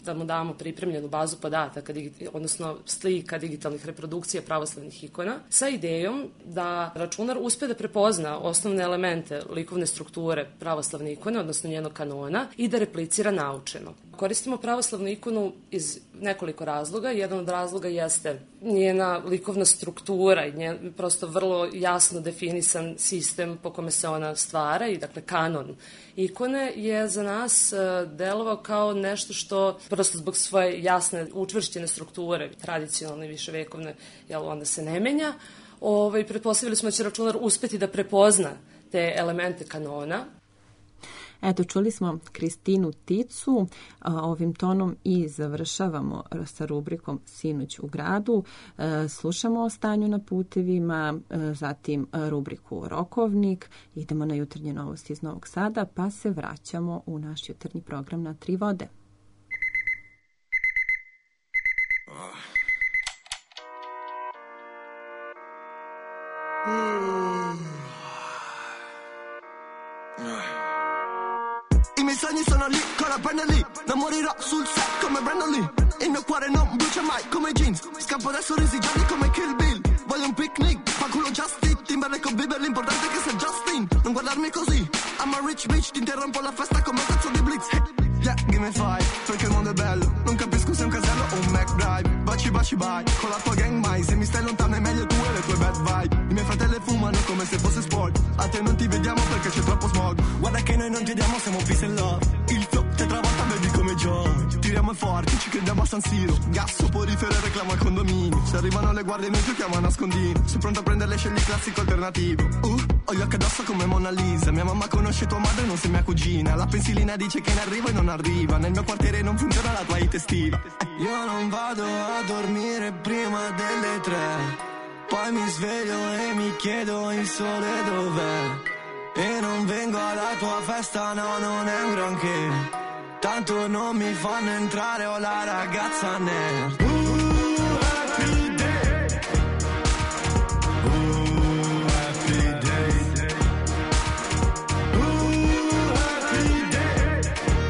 S5: da mu damo pripremljenu bazu podataka, odnosno slika digitalnih reprodukcija pravoslavnih ikona, sa idejom da računar uspe da prepozna osnovne elemente likovne strukture pravoslavne ikone, odnosno njenog kanona, i da replicira naučeno. Koristimo pravoslavnu ikonu iz nekoliko razloga. Jedan od razloga jeste njena likovna struktura i prosto vrlo jasno definisan sistem po kome se ona stvara i dakle kanon ikone je za nas delovao kao nešto što prosto zbog svoje jasne učvršćene strukture, tradicionalne viševekovne, onda se ne menja. Pretpostavili smo da će računar uspeti da prepozna te elemente kanona.
S3: Eto, čuli smo Kristinu Ticu, ovim tonom i završavamo sa rubrikom Sinoć u gradu. Slušamo o stanju na putevima, zatim rubriku Rokovnik, idemo na jutarnje novosti iz Novog Sada, pa se vraćamo u naš jutarnji program na Tri vode.
S9: I miei sogni sono lì, con la penna lì. Non morirò sul set come Brandon Lee. Il mio cuore non brucia mai come jeans. Scappo da sorrisi gialli come Kill Bill. Voglio un picnic, fa culo Justin. Timberlake con Bieber, l'importante è che sei Justin. Non guardarmi così, I'm a rich bitch. Ti interrompo la festa come un cazzo di blitz. Yeah, give me five, perché il mondo è bello. Non capisco se è un casello o un Mac Drive. Baci baci bye, con la tua gang mai. Se mi stai lontano è meglio tu e le tue bad vibe. I miei fratelli fumano come se fosse sport. A te non ti vediamo perché c'è troppo smog. Guarda che noi non ti diamo, siamo peace and love. Il flow ti travolta, baby, come John. Tiriamo forti, ci crediamo a San Siro. Gas, soporifero e reclamo al condominio. Se arrivano le guardie noi giochiamo a nascondino. Sono pronto a prenderle, scegli classico alternativo. Ho gli occhi addosso come Mona Lisa. Mia mamma conosce tua madre, non sei mia cugina. La pensilina dice che in arrivo e non arriva. Nel mio quartiere non funziona la tua hit estiva. Io non vado a dormire prima delle 3. Poi mi sveglio e mi chiedo il sole dov'è. E non vengo alla tua festa, no, non è un granché. Tanto non mi fanno entrare, ho la ragazza nerd. Happy day. Happy day. Happy day.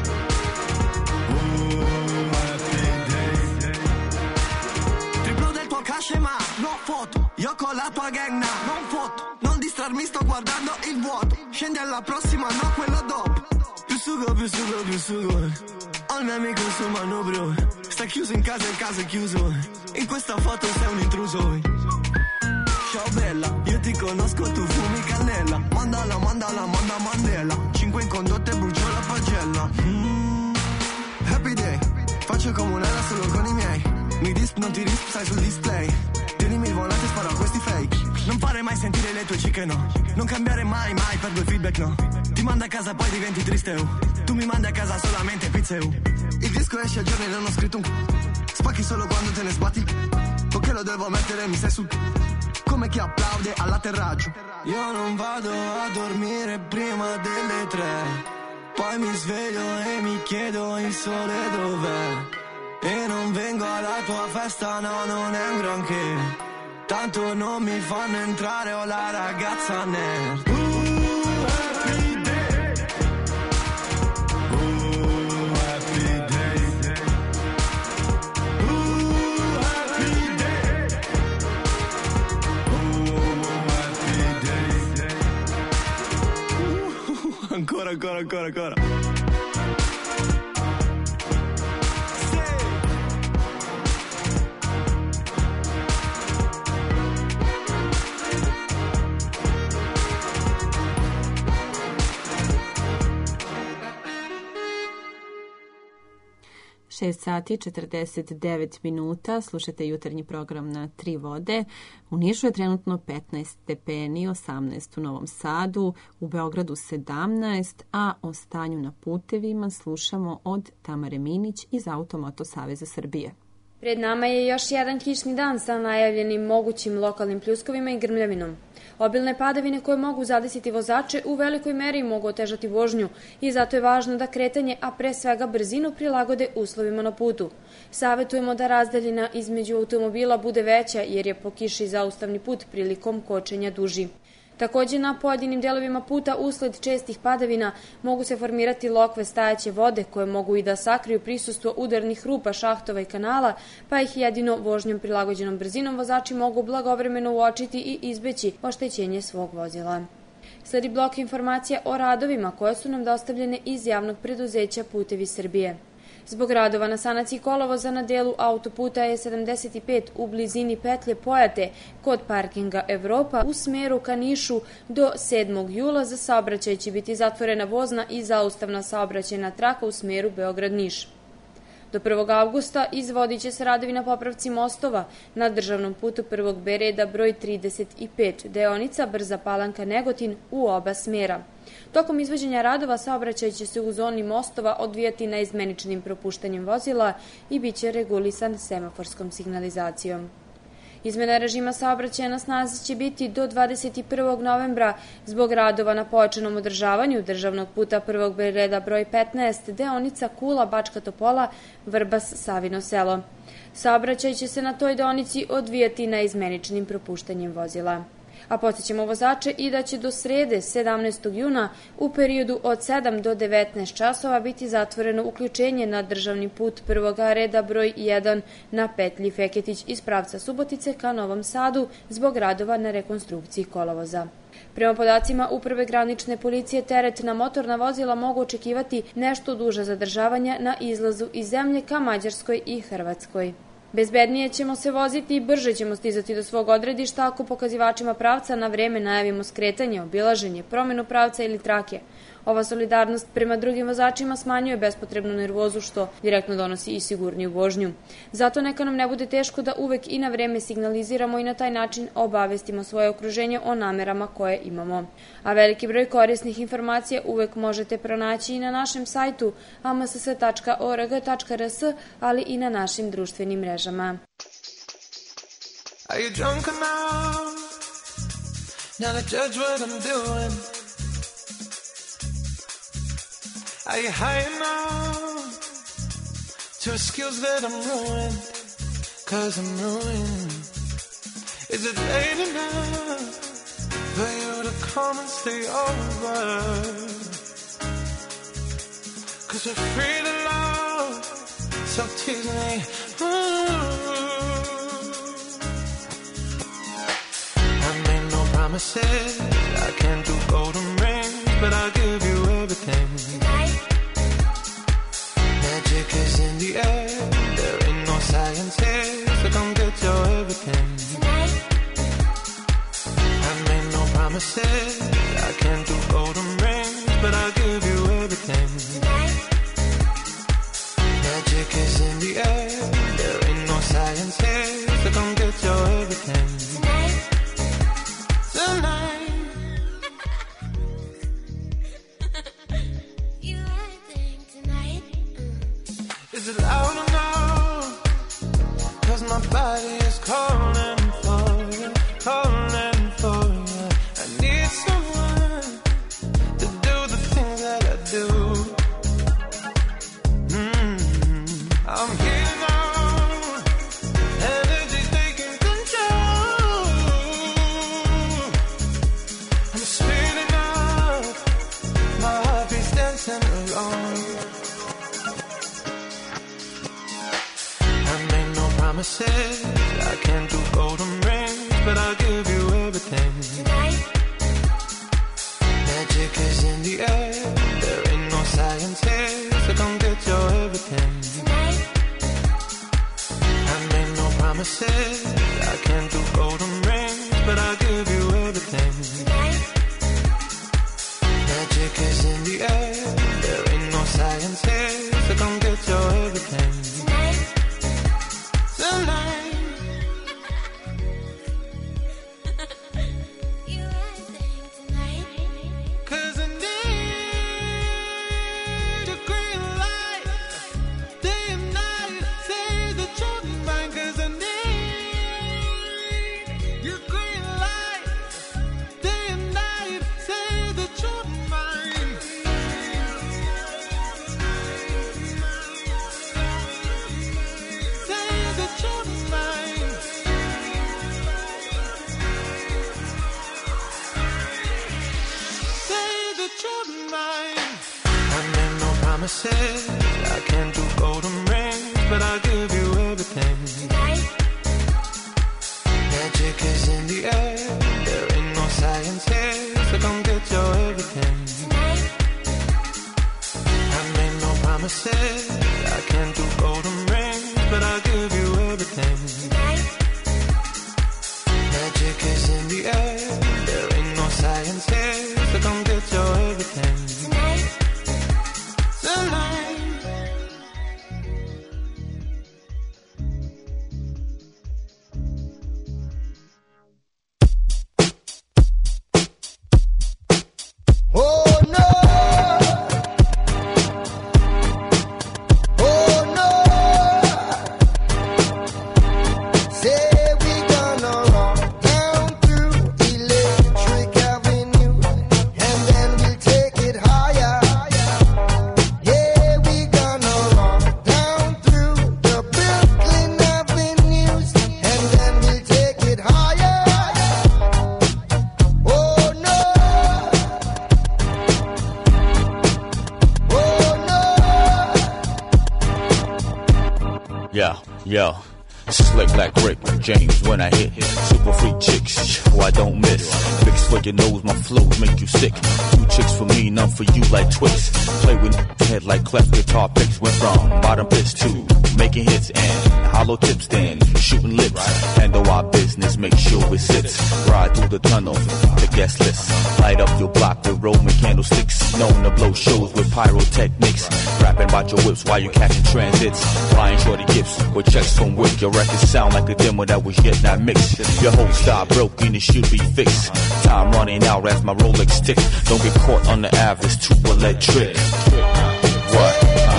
S9: Happy day. Triplo del tuo cash ma no foto. Io con la tua gang non foto. Non distrarmi, sto guardando il vuoto. Scendi alla prossima, no, quella dopo. Più sugo, più sugo, più sugo. Ho il mio amico sul manubrio. Sta chiuso in casa, il caso è chiuso. In questa foto sei un intruso. Ciao bella, io ti conosco, tu fumi cannella. Mandala, mandala, manda Mandela. 5 in condotta e brucio la pagella. Happy day, faccio comunella solo con i miei. Mi disp, non ti risp, sai sul display. Tienimi il volante, sparo a questi fake. Non fare mai sentire le tue cicche, no. Non cambiare mai, mai per due feedback, no. Ti manda a casa poi diventi triste, Tu mi mandi a casa solamente pizze, Il disco esce a giorni e non ho scritto un spacchi solo quando te ne sbatti. Ok, lo devo mettere, mi stai sul come chi applaude all'atterraggio. Io non vado a dormire prima delle 3. Poi mi sveglio e mi chiedo il sole dov'è. E non vengo alla tua festa, no, non è un granché. Tanto non mi fanno entrare, ho la ragazza nerd. Happy day. Happy day. Happy day. Happy day. Ancora, ancora, ancora, ancora.
S3: 6 sati 49 minuta, slušate jutarnji program na Tri vode. U Nišu je trenutno 15 stepeni, 18 u Novom Sadu, u Beogradu 17, a o stanju na putevima slušamo od Tamare Minić iz Automoto Saveza Srbije.
S22: Pred nama je još jedan kišni dan sa najavljenim mogućim lokalnim pljuskovima i grmljavinom. Obilne padavine koje mogu zadesiti vozače u velikoj meri mogu otežati vožnju i zato je važno da kretanje, a pre svega brzinu, prilagode uslovima na putu. Savetujemo da razdaljina između automobila bude veća jer je po kiši zaustavni put prilikom kočenja duži. Takođe, na pojedinim delovima puta usled čestih padavina mogu se formirati lokve stajaće vode koje mogu i da sakriju prisustvo udarnih rupa, šahtova i kanala, pa ih jedino vožnjom prilagođenom brzinom vozači mogu blagovremeno uočiti i izbeći oštećenje svog vozila. Sledi blok informacija o radovima koje su nam dostavljene iz javnog preduzeća Putevi Srbije. Zbog radova na sanaciji kolovoza na delu autoputa E75 u blizini petlje Pojate kod parkinga Evropa u smeru ka Nišu do 7. jula za saobraćaj će biti zatvorena vozna i zaustavna saobraćajna traka u smeru Beograd-Niš. Do 1. avgusta izvodit će se radovi na popravci mostova na državnom putu 1. B reda broj 35, deonica Brza Palanka Negotin u oba smera. Tokom izvođenja radova saobraćaj će se u zoni mostova odvijati naizmeničnim propuštanjem vozila i bit će regulisan semaforskom signalizacijom. Izmena režima saobraćaja na snazi će biti do 21. novembra zbog radova na pojačanom održavanju državnog puta 1. B reda broj 15, deonica Kula, Bačka Topola, Vrbas, Savino selo. Saobraćaj će se na toj deonici odvijati naizmeničnim propuštanjem vozila. A podsjećamo vozače i da će do srede 17. juna u periodu od 7 do 19 časova biti zatvoreno uključenje na državni put 1. reda broj 1 na petlji Feketić iz pravca Subotice ka Novom Sadu zbog radova na rekonstrukciji kolovoza. Prema podacima Uprave granične policije, teret na motorna vozila mogu očekivati nešto duže zadržavanja na izlazu iz zemlje ka Mađarskoj i Hrvatskoj. Bezbednije ćemo se voziti i brže ćemo stizati do svog odredišta ako pokazivačima pravca na vreme najavimo skretanje, obilaženje, promenu pravca ili trake. Ova solidarnost prema drugim vozačima smanjuje bespotrebnu nervozu što direktno donosi i sigurniju vožnju. Zato neka nam ne bude teško da uvek i na vreme signaliziramo i na taj način obavestimo svoje okruženje o namerama koje imamo. A veliki broj korisnih informacija uvek možete pronaći i na našem sajtu amss.org.rs, ali i na našim društvenim mrežama.
S1: Are you drunk enough now to judge what I'm doing? Are you high enough to excuse that I'm ruined? 'Cause I'm ruined. Is it late enough for you to come and stay over? 'Cause we're free to love, so tease me. I made no promises, I can't do golden rings, but I'll give you everything. Magic is in the air, there ain't no science here, so come get your everything. I made no promises, I can't do golden rings, but I'll give you everything. Magic is in the air, there ain't no science here, so come get your everything. Tonight. Is it loud enough? 'Cause my body is calling for you, calling for you. I need someone to do the things that I do. I'm here now, energy's taking control. I'm speeding up, my heart beats dancing along. Promises, I can't do golden rings, but I'll give you everything. Magic is in the air, there ain't no science here, so come get your everything. I made no promises, I can't do golden rings, but I'll give you everything. Magic is in the air, there ain't no science here, so come get your everything. Tonight. You everything tonight. 'Cause I need a green light, day and night. Say that you're mine, 'cause I need your green light.
S4: promises. I can't do golden rings, but I'll give you everything. Tonight. Magic is in the air. There ain't no science here, so come get your everything. Tonight. I made no promises. I can't do golden rings, but I'll give you everything. Tonight. Magic is in the air. There ain't no science here, so come get your everything. Tonight. Tonight.
S10: Yo, slick like Rick James when I hit. Super freak chicks, who I don't miss. Big for your nose, my flows make you sick. 2 chicks for me, none for you like Twix. Play with head like cleft guitar picks. Went from bottom pitch to making hits and hollow tips then shooting lips. Handle our business, make sure it sits. Ride through the tunnel, the guest list. Light up your block with Roman candlesticks. Known to blow shows with pyrotechnics. Rapping about your whips while you catching transits. Buying shorty gifts with checks from Wick. Your records sound like a demo that was yet not mixed. Your whole style broken, it should be fixed. Time running out as my Rolex tick. Don't get caught on the Ave, it's too electric. What?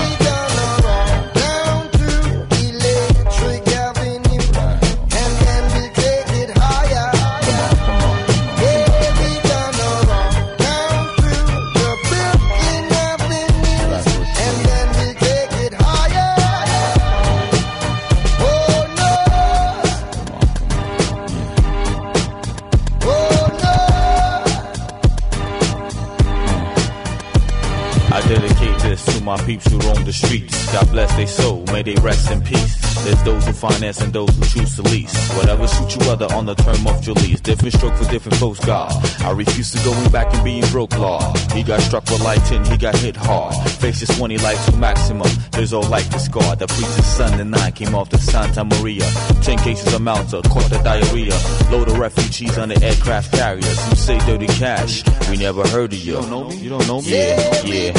S10: My peeps who roam the streets, God bless their soul, may they rest in peace. There's those who finance and those who choose to lease. Whatever suits you other on the term of your lease. Different stroke for different folks, God. I refuse to go back and being broke, law. He got struck with lighting, he got hit hard. Faces 20 life to maximum. There's all like the scar. The preacher's son and 9 came off the Santa Maria. 10 cases of Malta, caught the diarrhea. Load of refugees on the aircraft carriers. You say dirty cash, we never heard of you. You don't know me? You don't know me? Yeah.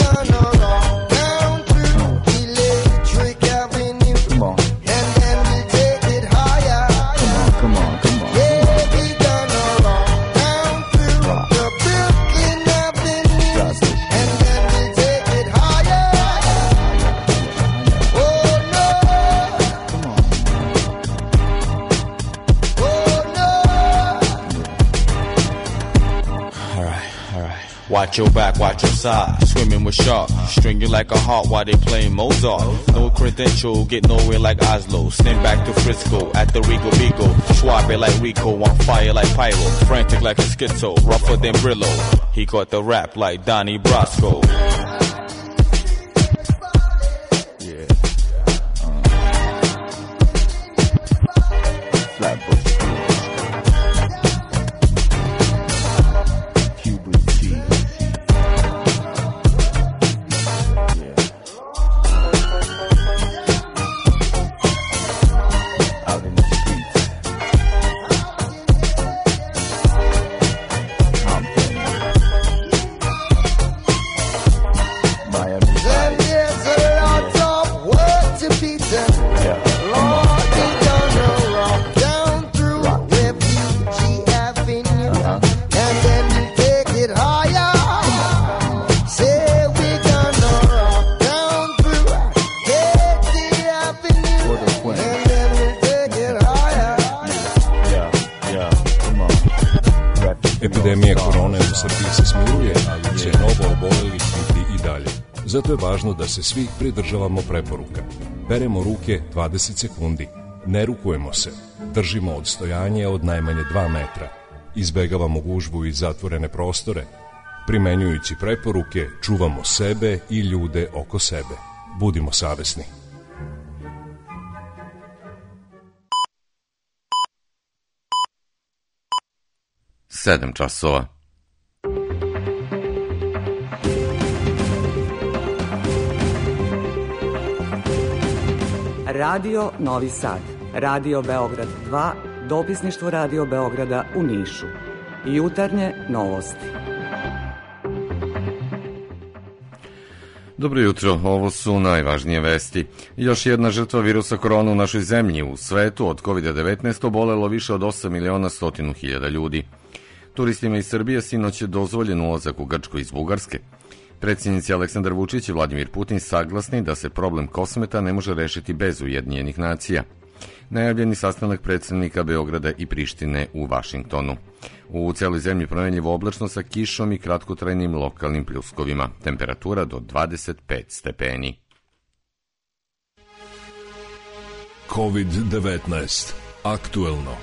S10: Come on. And then we'll take it higher. Come on. Yeah, we gonna rock down through the Brooklyn Avenue. And then we'll take it higher. Oh no. Come on. Oh no. All right. Watch your back, watch your side. Swimming with sharks, string you like a heart while they playing Mozart. No credential, get nowhere like Oslo. Stand back to Frisco at the Rigo Bigo. Suave like Rico, on fire like Pyro. Frantic like a schizo, rougher than Brillo. He caught the rap like Donnie Brasco. Flatbush.
S11: Epidemija korone u Srbiji se smiruje, ali će novo obolelih biti i dalje. Zato je važno da se svi pridržavamo preporuka. Peremo ruke 20 sekundi, ne rukujemo se, držimo odstojanje od najmanje 2 metra, izbegavamo gužvu i zatvorene prostore, Primenjujući preporuke, čuvamo sebe i ljude oko sebe. Budimo savesni.
S12: Sedam časova.
S2: Radio Novi Sad, Radio Beograd 2, dopisništvo Radio Beograda u Nišu. Jutarnje novosti.
S12: Dobro jutro, ovo su najvažnije vesti. Još jedna žrtva virusa korona u našoj zemlji. U svetu od COVID-19 obolelo više od 8.100.000 ljudi. Turistima iz Srbije sinoć je dozvoljen ulazak u Grčku iz Bugarske. Predsjednici Aleksandar Vučić i Vladimir Putin saglasni da se problem Kosmeta ne može rešiti bez Ujedinjenih nacija. Najavljeni sastanak predsednika Beograda i Prištine u Vašingtonu. U celoj zemlji promenljivo oblačno sa kišom i kratkotrajnim lokalnim pljuskovima. Temperatura do 25 stepeni.
S11: COVID-19. Aktuelno.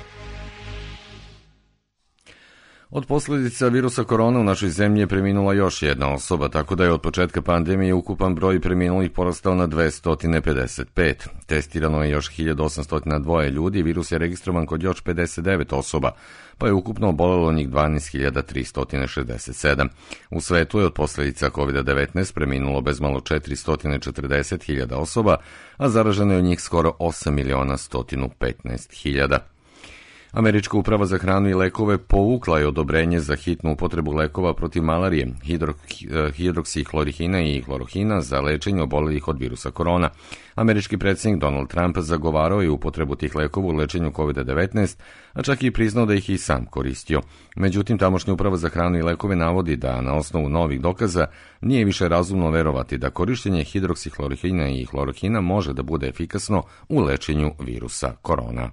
S12: Od posljedica virusa korona u našoj zemlji je preminula još jedna osoba, tako da je od početka pandemije ukupan broj preminulih porastao na 255. Testirano je još 1802 ljudi, virus je registrovan kod još 59 osoba, pa je ukupno obolelo njih 12.367. U svetu je od posljedica COVID-19 preminulo bezmalo 440.000 osoba, a zaraženo je od njih skoro 8.115.000. Američka uprava za hranu i lekove povukla je odobrenje za hitnu upotrebu lekova protiv malarije, hidroksihlorihina i hlorohina za lečenje obolelih od virusa korona. Američki predsjednik Donald Trump zagovarao je upotrebu tih lekova u lečenju COVID-19, a čak i priznao da ih i sam koristio. Međutim, tamošnja uprava za hranu i lekove navodi da na osnovu novih dokaza nije više razumno verovati da korištenje hidroksihlorihina i hlorohina može da bude efikasno u lečenju virusa korona.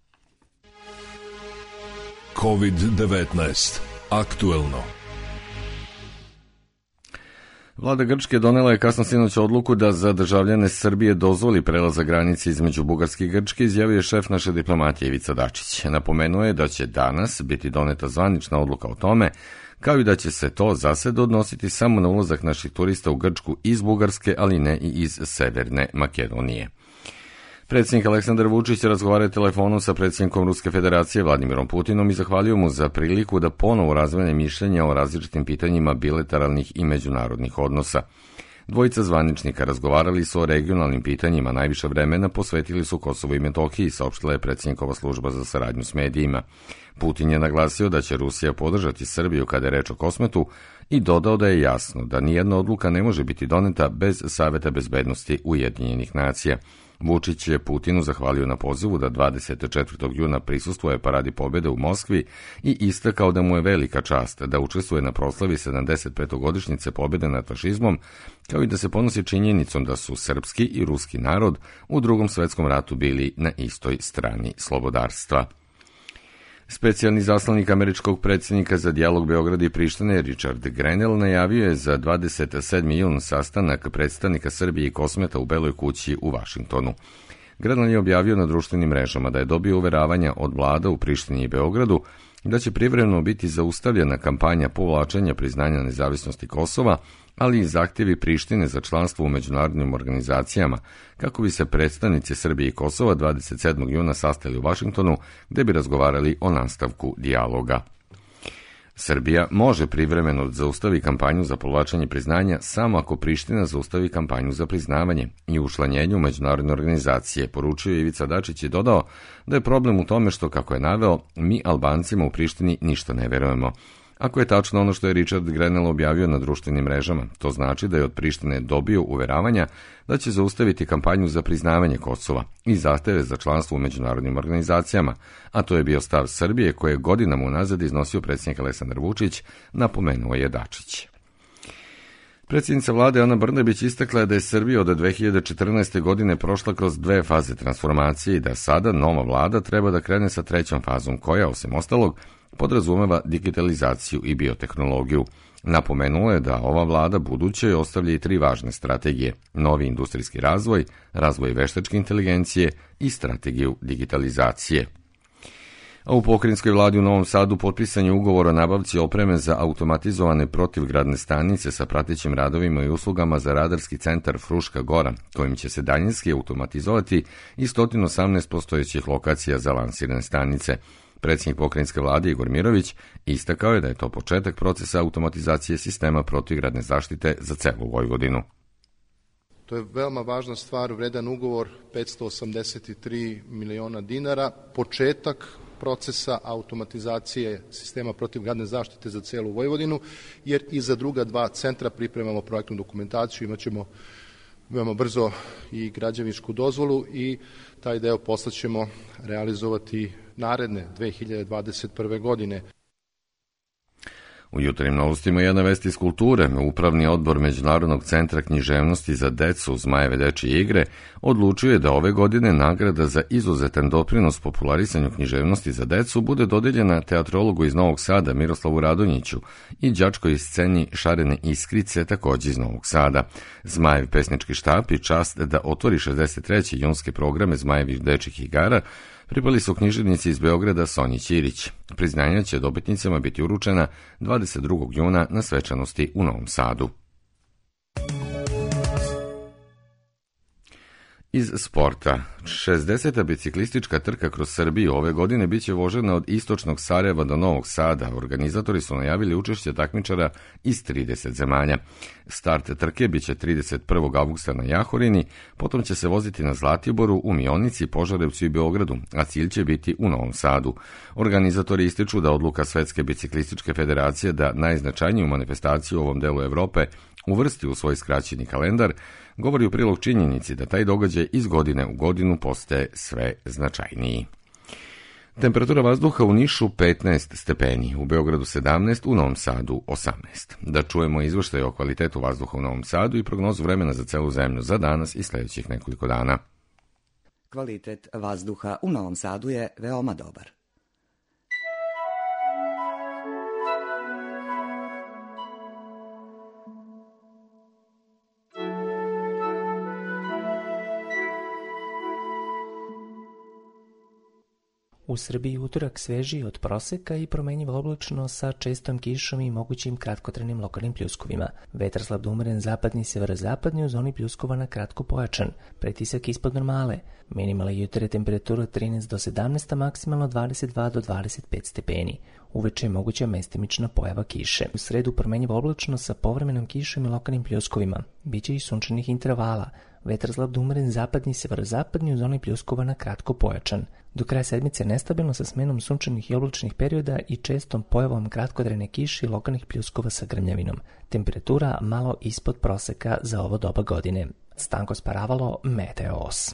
S11: COVID-19. Aktuelno.
S12: Vlada Grčke donela je kasno sinoć odluku da za državljane Srbije dozvoli prelazak granice između Bugarske i Grčke, izjavio je šef naše diplomatije Ivica Dačić. Napomenuo je da će danas biti doneta zvanična odluka o tome, kao i da će se to zasad odnositi samo na ulazak naših turista u Grčku iz Bugarske, ali ne i iz Severne Makedonije. Predsjednik Aleksandar Vučić razgovarao telefonom sa predsjednikom Ruske federacije Vladimirom Putinom i zahvalio mu za priliku da ponovo razmene mišljenja o različitim pitanjima bilateralnih i međunarodnih odnosa. Dvojica zvaničnika razgovarali su o regionalnim pitanjima, najviše vremena posvetili su Kosovo i Metohiji, saopštila je predsjednikova služba za saradnju s medijima. Putin je naglasio da će Rusija podržati Srbiju kada je reč o Kosmetu i dodao da je jasno da nijedna odluka ne može biti doneta bez Saveta bezbednosti Ujedinjenih nacija. Vučić je Putinu zahvalio na pozivu da 24. juna prisustvuje Paradi pobjede u Moskvi i istakao da mu je velika čast da učestvuje na proslavi 75. godišnjice pobjede nad fašizmom, kao i da se ponosi činjenicom da su srpski i ruski narod u Drugom svetskom ratu bili na istoj strani slobodarstva. Specijalni zaslanik američkog predsjednika za dijalog Beograda i Prištine Richard Grenell najavio je za 27. jun sastanak predstavnika Srbije i Kosmeta u Beloj kući u Vašingtonu. Grenell je objavio na društvenim mrežama da je dobio uveravanja od vlada u Prištini i Beogradu da će privremeno biti zaustavljena kampanja povlačenja priznanja nezavisnosti Kosova, ali i zahtjevi Prištine za članstvo u međunarodnim organizacijama, kako bi se predstavnici Srbije i Kosova 27. juna sastali u Vašingtonu, gde bi razgovarali o nastavku dijaloga. Srbija može privremeno zaustavi kampanju za povlačenje priznanja samo ako Priština zaustavi kampanju za priznavanje i učlanjenje u međunarodne organizacije, poručio je Ivica Dačić i dodao da je problem u tome što, kako je naveo, mi Albancima u Prištini ništa ne verujemo. Ako je tačno ono što je Richard Grenell objavio na društvenim mrežama, to znači da je od Prištine dobio uveravanja da će zaustaviti kampanju za priznavanje Kosova i zahteve za članstvo u međunarodnim organizacijama, a to je bio stav Srbije koje je godinama unazad iznosio predsjednik Aleksandar Vučić, napomenuo je Dačić. Predsjednica vlade Ana Brnabić istakla da je Srbija od 2014. godine prošla kroz dve faze transformacije i da sada nova vlada treba da krene sa trećom fazom koja, osim ostalog, podrazumeva digitalizaciju i biotehnologiju. Napomenuo je da ova vlada buduće ostavlja i tri važne strategije: novi industrijski razvoj, razvoj veštačke inteligencije i strategiju digitalizacije. A u pokrajinskoj vladi u Novom Sadu potpisan je ugovor o nabavci opreme za automatizovane protivgradne stanice sa pratećim radovima i uslugama za radarski centar Fruška Gora, kojim će se daljinski automatizovati i 118 postojećih lokacija za lansirane stanice. Predsjednik pokrajinske vlade Igor Mirović istakao je da je to početak procesa automatizacije sistema protivgradne zaštite za celu Vojvodinu.
S13: To je veoma važna stvar, vredan ugovor 583 miliona dinara, početak procesa automatizacije sistema protivgradne zaštite za celu Vojvodinu, jer i za druga dva centra pripremamo projektnu dokumentaciju, imaćemo veoma brzo i građevinsku dozvolu i taj deo posla ćemo realizovati naredne 2021. godine.
S12: U jutarnjim novostima jedna vest iz kulture. Upravni odbor Međunarodnog centra književnosti za decu Zmajeve dečije igre odlučuje da ove godine nagrada za izuzetan doprinos popularisanju književnosti za decu bude dodeljena teatrologu iz Novog Sada Miroslavu Radonjiću i đačkoj sceni Šarene Iskrice takođe iz Novog Sada. Zmajev pesnički štab i čast da otvori 63. junske programe Zmajevih dečjih igara pripali su književnici iz Beograda Sonji Ćirić. Priznanja će dobitnicama biti uručena 22. juna na svečanosti u Novom Sadu. Iz sporta. 60. biciklistička trka kroz Srbiju ove godine biće vožena od istočnog Sarajeva do Novog Sada. Organizatori su najavili učešće takmičara iz 30 zemalja. Start trke biće 31. avgusta na Jahorini, potom će se voziti na Zlatiboru, u Mionici, Požarevcu i Beogradu, a cilj će biti u Novom Sadu. Organizatori ističu da odluka Svetske biciklističke federacije da najznačajniju manifestaciju u ovom delu Evrope uvrsti u svoj skraćeni kalendar govori u prilog činjenici da taj događaj iz godine u godinu postaje sve značajniji. Temperatura vazduha u Nišu 15 stepeni, u Beogradu 17, u Novom Sadu 18. Da čujemo izveštaj o kvalitetu vazduha u Novom Sadu i prognozu vremena za celu zemlju za danas i sledećih nekoliko dana.
S15: Kvalitet vazduha u Novom Sadu je veoma dobar.
S23: U Srbiji utorak svežiji od proseka i promenjivo oblačno sa čestom kišom i mogućim kratkotrajnim lokalnim pljuskovima. Vetar slab do umeren zapadni i severozapadni, u zoni pljuskova na kratko pojačan. Pretisak ispod normale. Minimalna jutra temperatura 13 do 17, a maksimalno 22 do 25 stepeni. Uveče je moguća mestimična pojava kiše. U sredu promenjivo oblačno sa povremenom kišom i lokalnim pljuskovima. Biće i sunčanih intervala. Vetar slab do umeren zapadni i severozapadni, u zoni pljuskova na kratko pojačan. Do kraja sedmice nestabilno sa smenom sunčanih i oblačnih perioda i čestom pojavom kratkotrajne kiše i lokalnih pljuskova sa grmljavinom. Temperatura malo ispod proseka za ovo doba godine. Stanko Sparavalo, Meteos.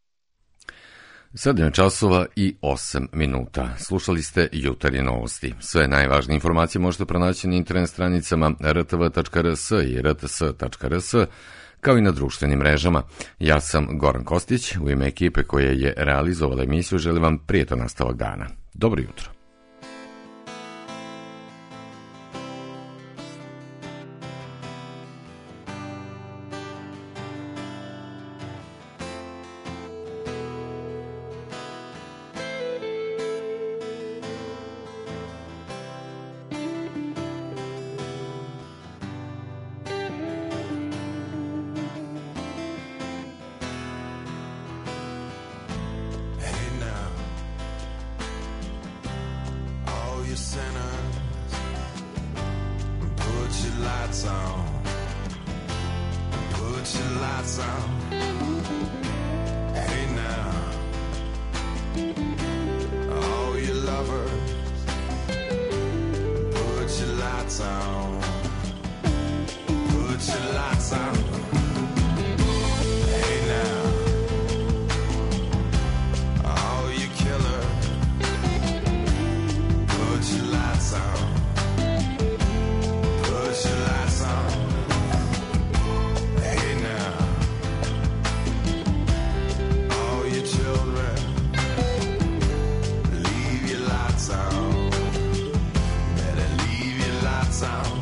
S12: 7 časova i 8 minuta. Slušali ste jutarnje novosti. Sve najvažnije informacije možete pronaći na internet stranicama rtv.rs i rts.rs, kao i na društvenim mrežama. Ja sam Goran Kostić, u ime ekipe koja je realizovala emisiju želim vam prijetan nastavak dana. Dobro jutro.
S4: Sound.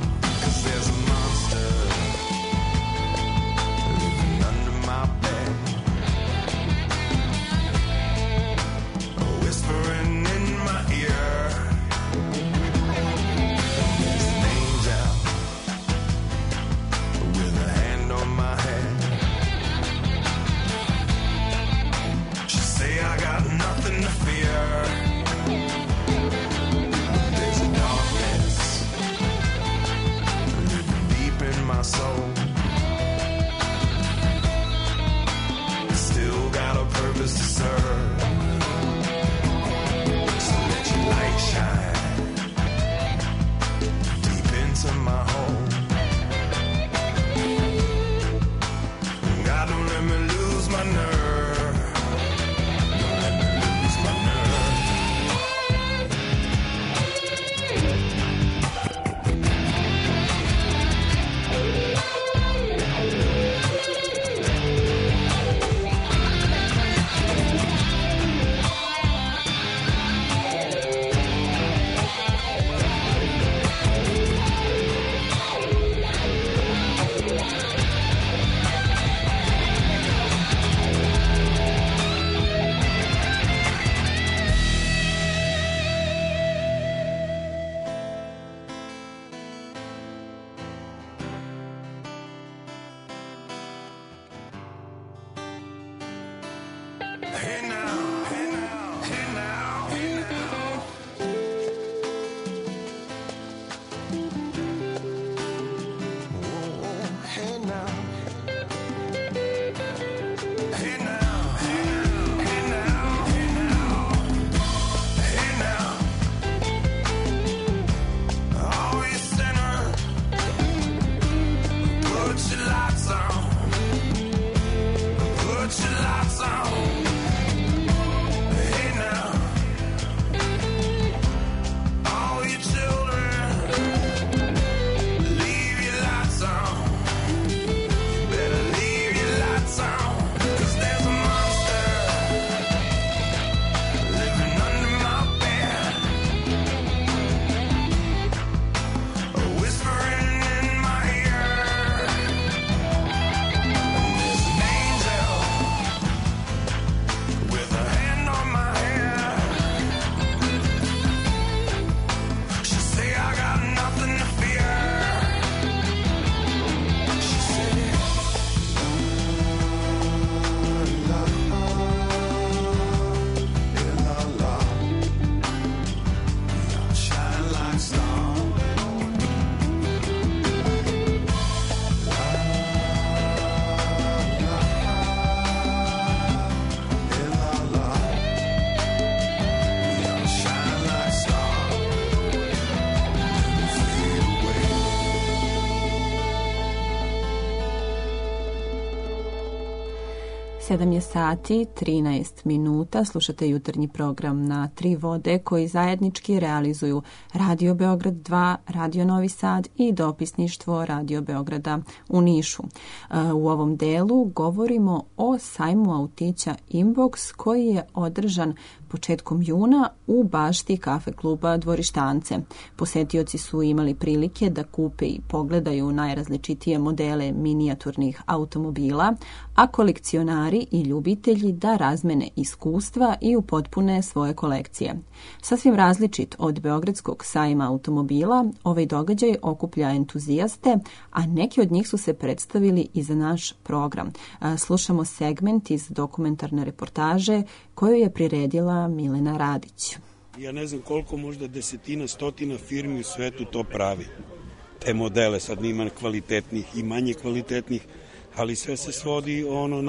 S3: 7 je sati, 13 minuta. Slušate jutarnji program na Tri vode koji zajednički realizuju Radio Beograd 2, Radio Novi Sad i dopisništvo Radio Beograda u Nišu. U ovom delu govorimo o sajmu autića Inbox koji je održan početkom juna u bašti kafe kluba Dvorištance. Posetioci su imali prilike da kupe i pogledaju najrazličitije modele minijaturnih automobila, a kolekcionari i ljubitelji da razmene iskustva i upotpune svoje kolekcije. Sasvim različit od Beogradskog sajma automobila, ovaj događaj okuplja entuzijaste, a neki od njih su se predstavili i za naš program. Slušamo segment iz dokumentarne reportaže koju je priredila Milena Radić.
S14: Ja ne znam koliko, možda desetina, stotina firmi u svetu to pravi. Te modele, sad ima kvalitetnih i manje kvalitetnih, ali sve se svodi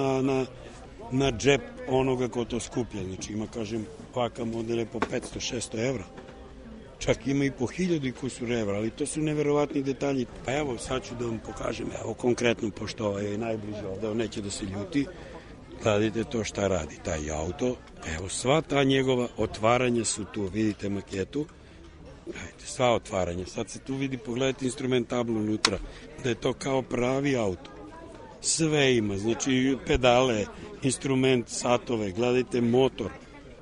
S14: na džep onoga ko to skuplja. Znači ima, kažem, ovakav modele po 500-600 evra. Čak ima i po 1000 koji su evra, ali to su neverovatni detalji. Pa evo, sad ću da vam pokažem, evo konkretno, pošto ovaj je najbliže ovde, on neće da se ljuti. Gledajte to šta radi, taj auto. Evo, sva ta njegova otvaranja su tu, vidite maketu. Gledajte, sva otvaranja. Sad se tu vidi, pogledajte instrumentablu unutra, da je to kao pravi auto. Sve ima, znači pedale, instrument, satove, gledajte motor.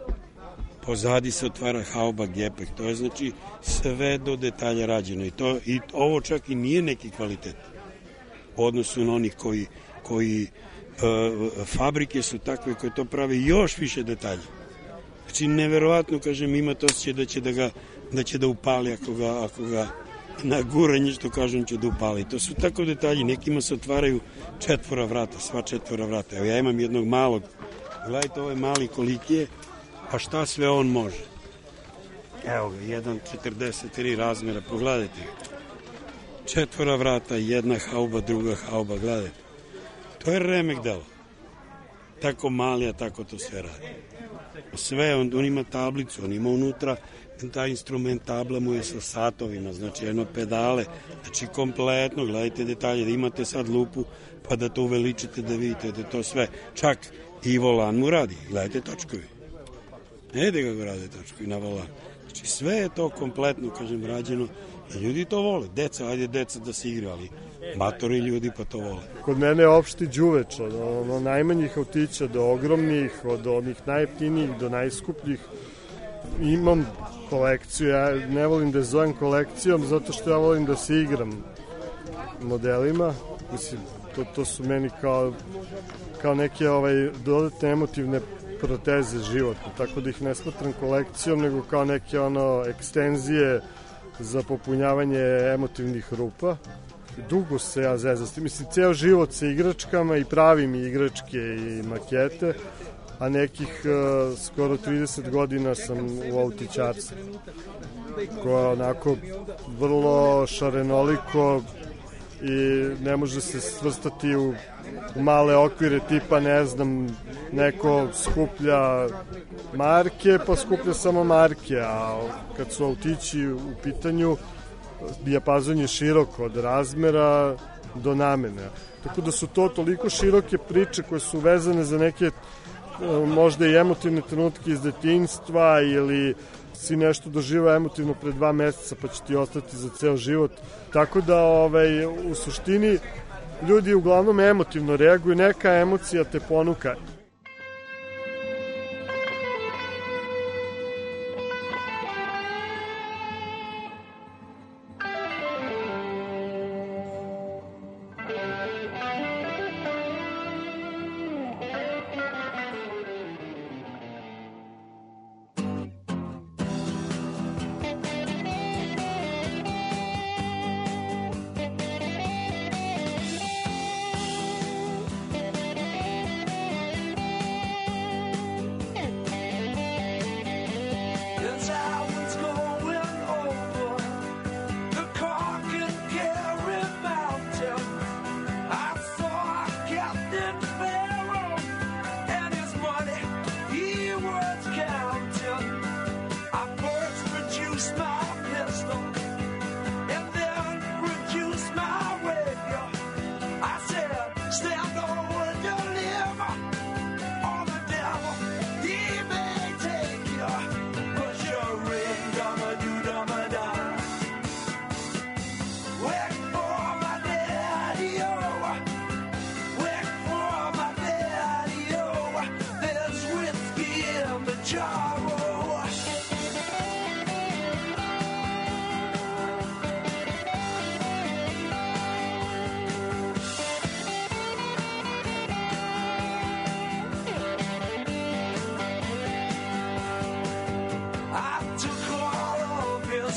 S14: Pozadi se otvara hauba, gepek, to je znači sve do detalja rađeno. I ovo čak i nije neki kvalitet u odnosu na onih koji fabrike su takve koje to prave još više detalja. Znači, neverovatno, kažem, ima to osjećaj da će da upali ako ga na guranje, što kažem, će da upali. To su tako detalji, nekima se otvaraju 4 vrata, sva 4 vrata. Evo, ja imam jednog malog, gledajte, ovo je mali koliki je, a šta sve on može. Evo ga, 1,43 razmera, pogledajte ga. 4 vrata, jedna hauba, druga hauba, gledajte. To je remek delo. Tako mali, a tako to sve radi. Sve, on ima tablicu, on ima unutra, taj instrument tabla mu je sa satovima, znači jedno pedale, znači kompletno, gledajte detalje, da imate sad lupu, pa da to uveličite, da vidite da to sve, čak i volan mu radi, gledajte točkovi. Ede kako rade točkovi na volan. Znači sve je to kompletno, kažem, rađeno i ljudi to vole. Deca, ajde deca da se igra, ali matori ljudi pa to vole.
S16: Kod mene je opšti đuveč, od najmanjih autića do ogromnih, od onih najjeftinijih do najskupljih. Imam kolekciju, ja ne volim da je zovem kolekcijom zato što ja volim da se igram modelima. Mislim, to su meni kao neke dodatne emotivne proteze životne, tako da ih ne smatram kolekcijom, nego kao neke ekstenzije za popunjavanje emotivnih rupa. Dugo se ja zezastim, mislim, ceo život sa igračkama i pravim igračke i makete, a nekih skoro 30 godina sam u autićarstvu, koja je onako vrlo šarenoliko i ne može se svrstati u male okvire tipa, ne znam, neko skuplja marke, pa skuplja samo marke, a kad su autići u pitanju, dijapazon je širok od razmera do namene. Tako da su to toliko široke priče koje su vezane za neke možda i emotivne trenutke iz detinjstva ili si nešto doživa emotivno pre 2 meseca pa će ti ostati za ceo život. Tako da u suštini ljudi uglavnom emotivno reaguju, neka emocija te ponuka.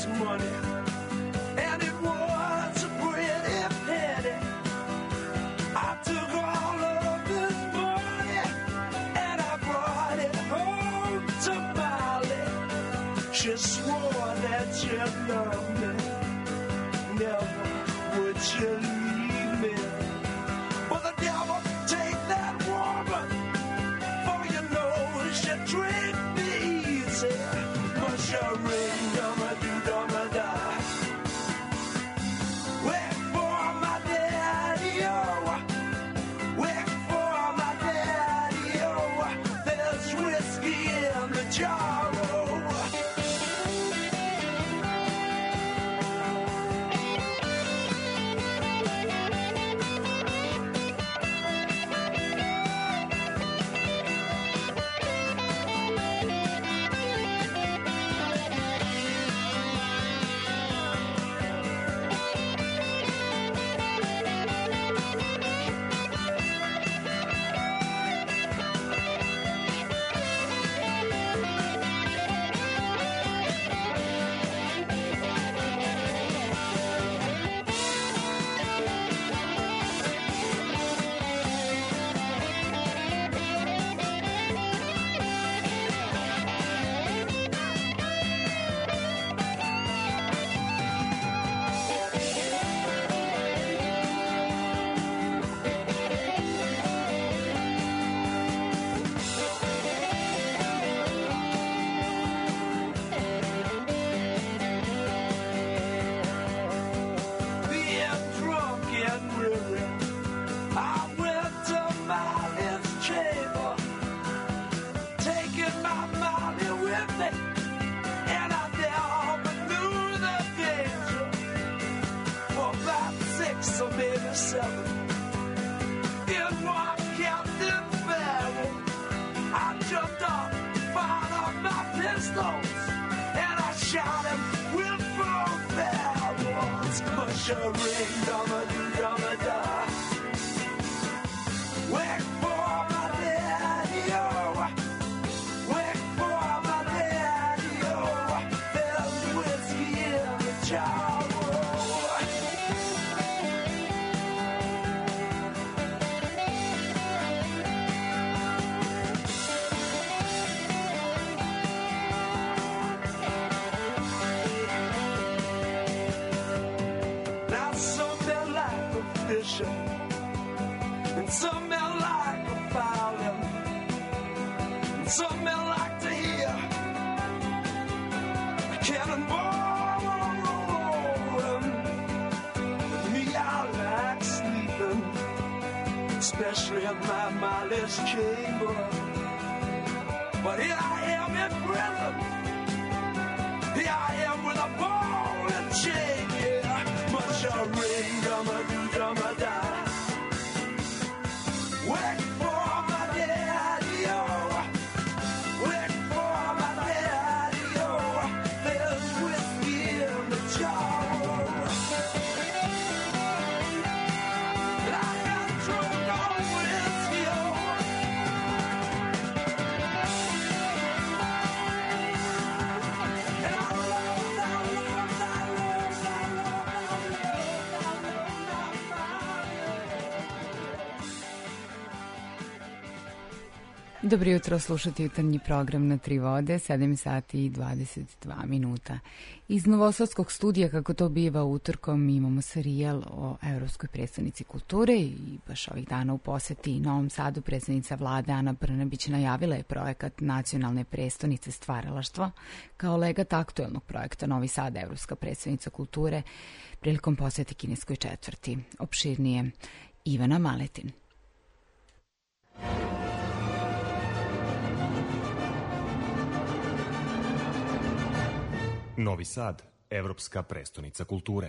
S1: his money, and it was a pretty penny. I took all of his money and I brought it home to Molly. She swore that she loved me, never would she leave me. But the devil take that woman, for you know she treat me easy. But she ring, dum-a-doo-dum-a-da. Wait for my daddy, oh. Wait for my daddy, oh. There's whiskey in the jar, oh. And some men like a violin, and some men like to hear a cannonball rolling. Me, I like sleeping, especially in my mindless chamber. But here I am in prison, here I am with a ball and chain, yeah. Much a ring, dum-a-doo-dum-a-da. Wait for my daddy, oh. Wait for my daddy, oh. There's whiskey in the jar, oh. And I got drunk on whiskey, oh. And I
S6: Dobro jutro, slušati jutarnji program na Tri vode, 7 sati i 22 minuta. Iz Novosadskog studija, kako to biva utorkom, imamo serijal o Evropskoj predstavnici kulture i baš ovih dana u poseti Novom Sadu predstavnica vlade Ana Brnabić najavila je projekat Nacionalne prestonice stvaralaštva kao legat aktuelnog projekta Novi Sad, Evropska predstavnica kulture, prilikom posete kineskoj četvrti. Opširnije Ivana Maletin.
S17: Novi Sad, Evropska prestonica kulture.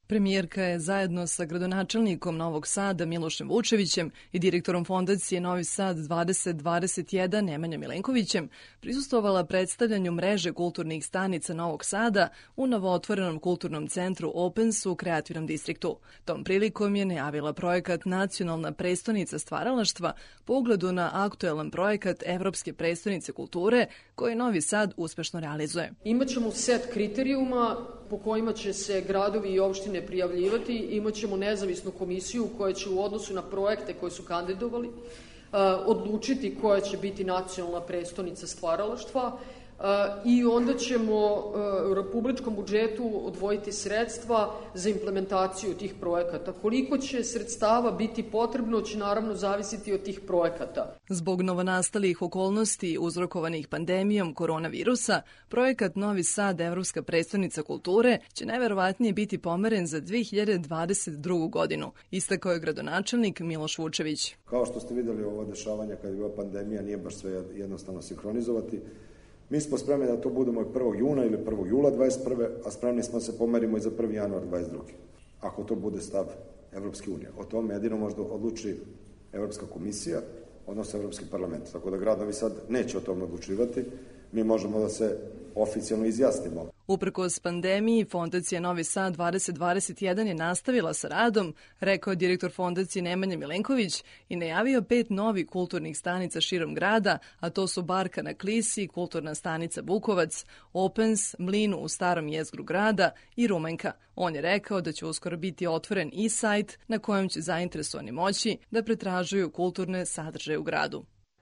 S8: Premijerka je zajedno sa gradonačelnikom Novog Sada Milošem Vučevićem i direktorom fondacije Novi Sad 2021 Nemanjom Milenkovićem prisustvovala predstavljanju mreže kulturnih stanica Novog Sada u novootvorenom kulturnom centru Opens u kreativnom distriktu. Tom prilikom je najavila projekat Nacionalna prestonica stvaralaštva po ugledu na aktuelan projekat Evropske prestonice kulture koji Novi Sad uspešno realizuje.
S18: Imaćemo set kriterijuma po kojima će se gradovi i opštine prijavljivati. Imaćemo nezavisnu komisiju koja će u odnosu na projekte koje su kandidovali odlučiti koja će biti nacionalna prestonica stvaralaštva i onda ćemo u republičkom budžetu odvojiti sredstva za implementaciju tih projekata. Koliko će sredstava biti potrebno će naravno zavisiti od tih projekata.
S8: Zbog novonastalih okolnosti uzrokovanih pandemijom koronavirusa, projekat Novi Sad Evropska prestonica kulture će najverovatnije biti pomeren za 2022. godinu, istakao je gradonačelnik Miloš Vučević.
S19: Kao što ste videli ovo dešavanja kada je bila pandemija, nije baš sve jednostavno sinhronizovati. Mi smo spremni da to budemo 1. juna ili 1. jula 21. a spremni smo se pomerimo i za 1. januar 22. Ako to bude stav Evropske unije. O tome jedino možda odluči Evropska komisija, odnosno Evropski parlament. Tako da grad Novi Sad neće o tome odlučivati. Mi možemo da se oficijalno izjasnimo.
S8: Uprkos pandemiji, Fondacija Novi Sad 2021 je nastavila sa radom, rekao je direktor fondacije Nemanja Milenković i najavio 5 novih kulturnih stanica širom grada, a to su Barka na Klisi, kulturna stanica Bukovac, Opens, Mlin u starom jezgru grada i Rumenka. On je rekao da će uskoro biti otvoren i sajt na kojem će zainteresovani moći da pretražuju kulturne sadržaje u gradu.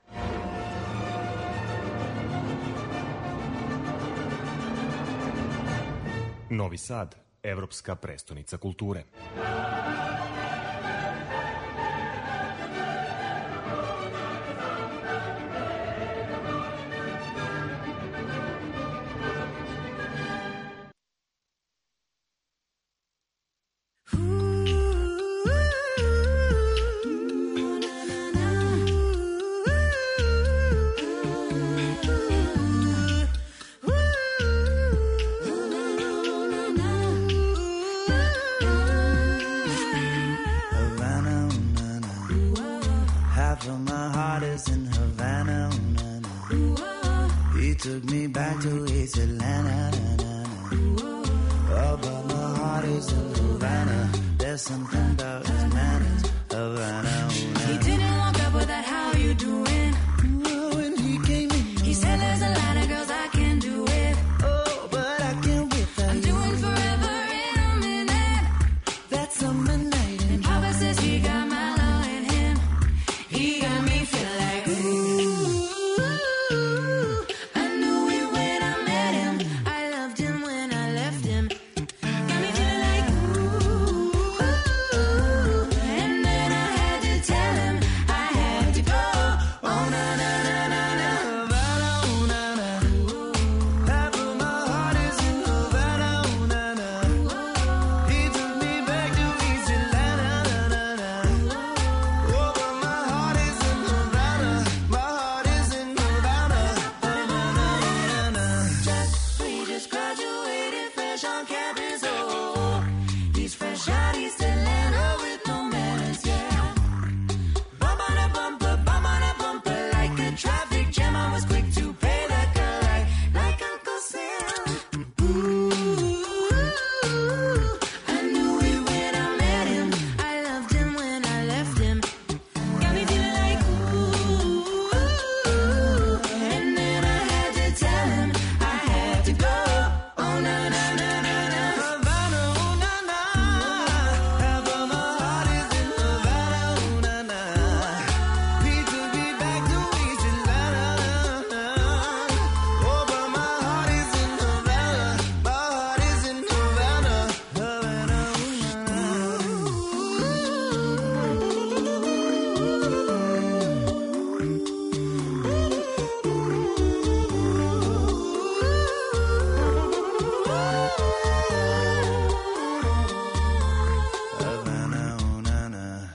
S17: Novi Sad, Evropska prestonica kulture.
S24: Took me back to East Atlanta. Oh, but my heart is in Havana. There's something about his manners. Havana.
S21: He didn't walk up with that, how you doing?
S24: When he came in,
S21: He said there's a lot of girls I can do it.
S24: oh, but I can't wait for
S21: I'm
S24: you.
S21: doing forever in a minute.
S24: That summer night in
S21: Papa says he got Milo in him. He got me feeling like ooh. I knew it when I met him. I loved him when I left him. Got me feeling like ooh. And then I had to tell him I had to go. Oh na na na na na.
S24: Havana, oh, na, na. Half of my heart is in Havana, oh, na, na. He took me back to East Atlanta, na, na, na. Oh, but my heart is in Havana. My heart is in Havana, Havana, na, na.
S21: We just graduated fresh on campus, oh. He's fresh out East Atlanta with no manners, yeah. Bump on a bumper, like a traffic jam. I was quick to pay that guy, like Uncle Sam. Ooh, I knew it when I met him. I loved him when I left him. Got me feeling like ooh. And then I had to tell him I had to go. Oh na na na na na.
S24: Havana, oh, na, na. Half of my heart is in Havana, oh, na, na. He took me back to East Atlanta. Oh, but my heart is in Havana. My heart is in Havana, Havana, oh, na, na.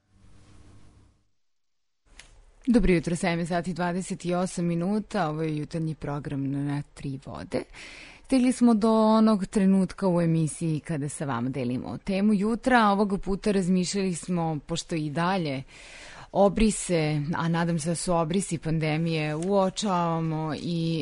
S6: Dobro jutro, 7 sati 28 minuta, ovo je jutarnji program na 3 vode. Stigli smo do onog trenutka u emisiji kada sa vama delimo temu jutra. Ovoga puta razmišljali smo, pošto i dalje obrise, a nadam se da su obrisi pandemije, uočavamo i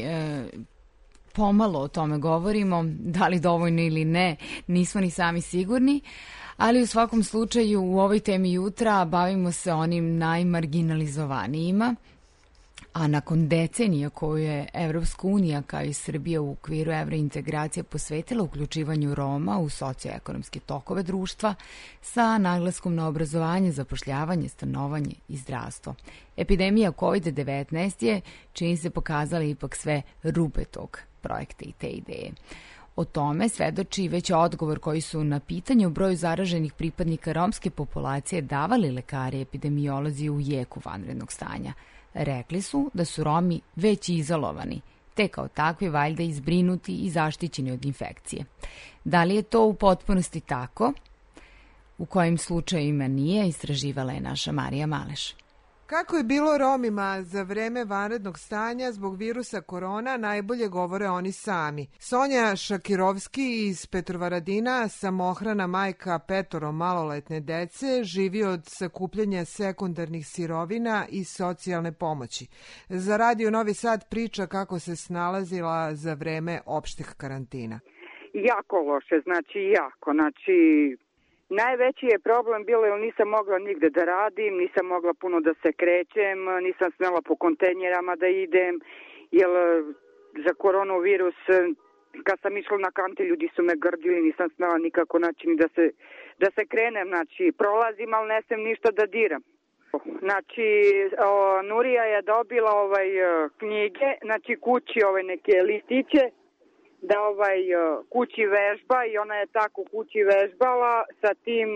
S6: pomalo o tome govorimo, da li dovoljno ili ne, nismo ni sami sigurni, ali u svakom slučaju u ovoj temi jutra bavimo se onim najmarginalizovanijima, a nakon decenija koju je Evropska unija kao i Srbija u okviru evrointegracija posvetila uključivanju Roma u socioekonomske tokove društva sa naglaskom na obrazovanje, zapošljavanje, stanovanje i zdravstvo. Epidemija COVID-19 je, čini se, pokazala ipak sve rupe tog projekta i te ideje. O tome svedoči već odgovor koji su na pitanje o broju zaraženih pripadnika romske populacije davali lekari i epidemiolozi u jeku vanrednog stanja. Rekli su da su Romi već izolovani, te kao takvi valjda izbrinuti i zaštićeni od infekcije. Da li je to u potpunosti tako? U kojim slučajima nije, istraživala je naša Marija Maleš.
S5: Kako je bilo Romima za vreme vanrednog stanja zbog virusa korona, najbolje govore oni sami. Sonja Šakirovski iz Petrovaradina, samohrana majka 5 maloletne dece, živi od sakupljanja sekundarnih sirovina i socijalne pomoći. Za Radio Novi Sad priča kako se snalazila za vreme opštih karantina.
S7: Jako loše, znači najveći je problem bilo jer nisam mogla nigde da radim, nisam mogla puno da se krećem, nisam smela po kontejnerama da idem, jer za koronavirus, kad sam išla na kante, ljudi su me grdili, nisam smela nikako način da se krenem, znači prolazim, ali ne smem ništa da diram. Znači, Nurija je dobila knjige, znači kući neke listiće, da kući vežba i ona je tako kući vežbala sa tim,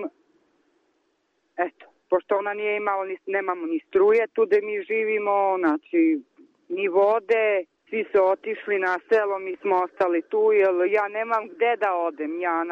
S7: eto, pošto ona nije imala, nemamo ni struje tu gde mi živimo, znači, ni vode, svi su otišli na selo, mi smo ostali tu, jer ja nemam gde da odem,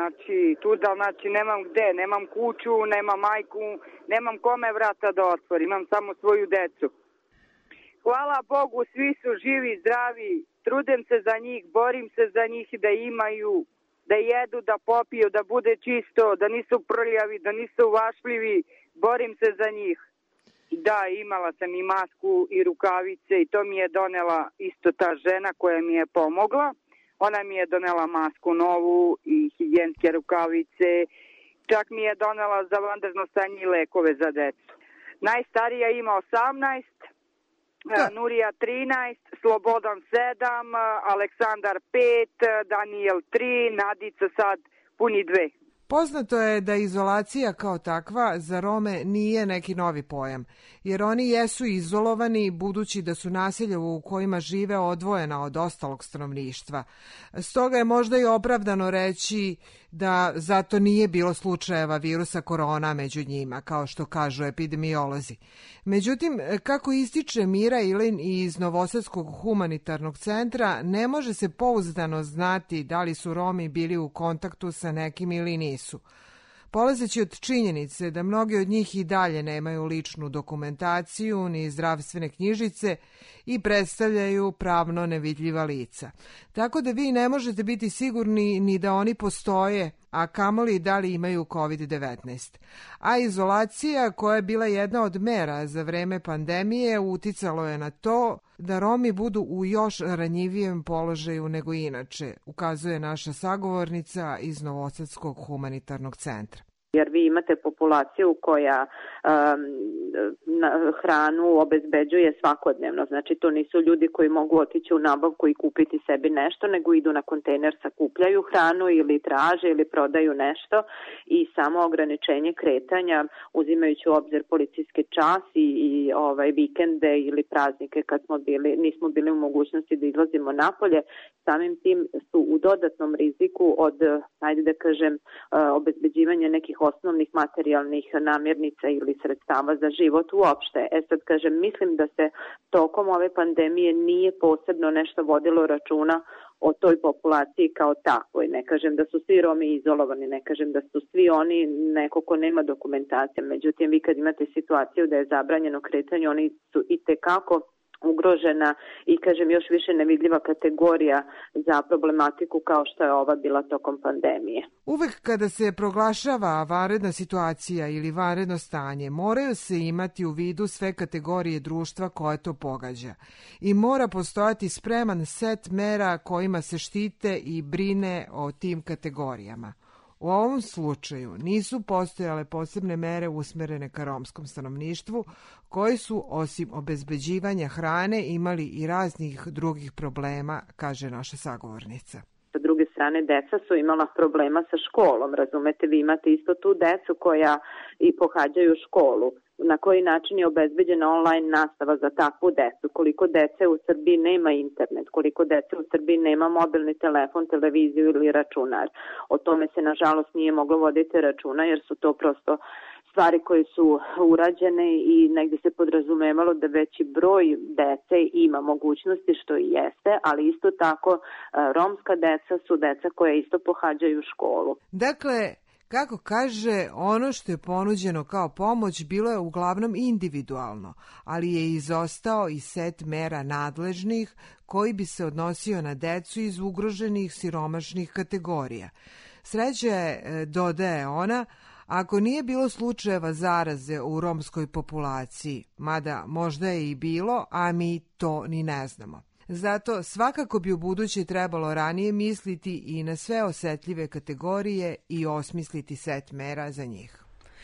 S7: nemam gde, nemam kuću, nemam majku, nemam kome vrata da otvorim, imam samo svoju decu. Hvala Bogu, svi su živi, zdravi, trudim se za njih, borim se za njih da imaju, da jedu, da popiju, da bude čisto, da nisu prljavi, da nisu vašljivi, borim se za njih. Da, imala sam i masku i rukavice i to mi je donela isto ta žena koja mi je pomogla. Ona mi je donela masku novu i higijenske rukavice, čak mi je donela za vanredno stanje i lekove za decu. Najstarija ima 18, Nurija 13, Slobodan 7, Aleksandar 5, Daniel 3, Nadica sad puni 2.
S5: Poznato je da izolacija kao takva za Rome nije neki novi pojam, jer oni jesu izolovani budući da su naselja u kojima žive odvojena od ostalog stanovništva. Stoga je možda i opravdano reći da zato nije bilo slučajeva virusa korona među njima, kao što kažu epidemiolozi. Međutim, kako ističe Mira Ilin iz Novosadskog humanitarnog centra, ne može se pouzdano znati da li su Romi bili u kontaktu sa nekim ili nisu. Polazeći od činjenice da mnogi od njih i dalje nemaju ličnu dokumentaciju ni zdravstvene knjižice i predstavljaju pravno nevidljiva lica. Tako da vi ne možete biti sigurni ni da oni postoje, a kamoli da li imaju COVID-19. A izolacija, koja je bila jedna od mera za vreme pandemije, uticalo je na to da Romi budu u još ranjivijem položaju nego inače, ukazuje naša sagovornica iz Novosadskog humanitarnog centra.
S9: Jer vi imate populaciju koja hranu obezbeđuje svakodnevno. Znači to nisu ljudi koji mogu otići u nabavku i kupiti sebi nešto, nego idu na kontejner, sakupljaju hranu ili traže ili prodaju nešto i samo ograničenje kretanja, uzimajući u obzir policijski čas i vikende ili praznike kad nismo bili u mogućnosti da izlazimo napolje, samim tim su u dodatnom riziku od, ajde da kažem, obezbeđivanja nekih osnovnih materijalnih namirnica ili sredstava za život uopšte. Sad kažem, mislim da se tokom ove pandemije nije posebno nešto vodilo računa o toj populaciji kao takvoj. Ne kažem da su svi Romi izolovani, ne kažem da su svi oni neko ko nema dokumentacije. Međutim, vi kad imate situaciju da je zabranjeno kretanje, oni su i tekako ugrožena i, kažem, još više nevidljiva kategorija za problematiku kao što je ova bila tokom pandemije.
S5: Uvek kada se proglašava vanredna situacija ili vanredno stanje, moraju se imati u vidu sve kategorije društva koje to pogađa i mora postojati spreman set mera kojima se štite i brine o tim kategorijama. U ovom slučaju nisu postojale posebne mere usmerene ka romskom stanovništvu, koji su, osim obezbeđivanja hrane, imali i raznih drugih problema, kaže naša sagovornica.
S9: Sa druge strane, deca su imala problema sa školom, razumete, vi imate isto tu decu koja i pohađaju školu. Na koji način je obezbeđena online nastava za takvu decu, koliko dece u Srbiji nema internet, koliko dece u Srbiji nema mobilni telefon, televiziju ili računar. O tome se nažalost nije moglo voditi računa jer su to prosto stvari koje su urađene i negdje se podrazumevalo da veći broj dece ima mogućnosti, što i jeste, ali isto tako romska deca su deca koja isto pohađaju školu.
S5: Dakle, kako kaže, ono što je ponuđeno kao pomoć bilo je uglavnom individualno, ali je izostao i set mera nadležnih koji bi se odnosio na decu iz ugroženih siromašnih kategorija. Sreća je, dodaje ona, ako nije bilo slučajeva zaraze u romskoj populaciji, mada možda je i bilo, a mi to ni ne znamo. Zato svakako bi u buduće trebalo ranije misliti i na sve osetljive kategorije i osmisliti set mera za njih.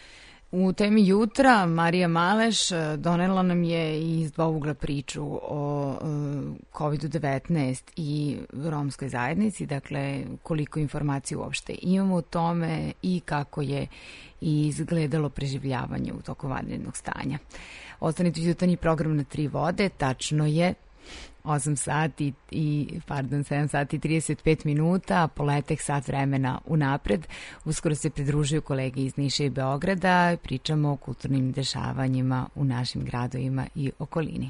S6: U temi jutra Marija Maleš donela nam je iz dvougla priču o COVID-19 i romskoj zajednici, dakle koliko informacija uopšte imamo o tome i kako je izgledalo preživljavanje u toku vanrednog stanja. Ostanite uz jutarnji program na 3 vode, tačno je 7 sati i 35 minuta, poletek sat vremena unapred. Uskoro se pridružuju kolege iz Niša i Beograda, pričamo o kulturnim dešavanjima u našim gradovima i okolini.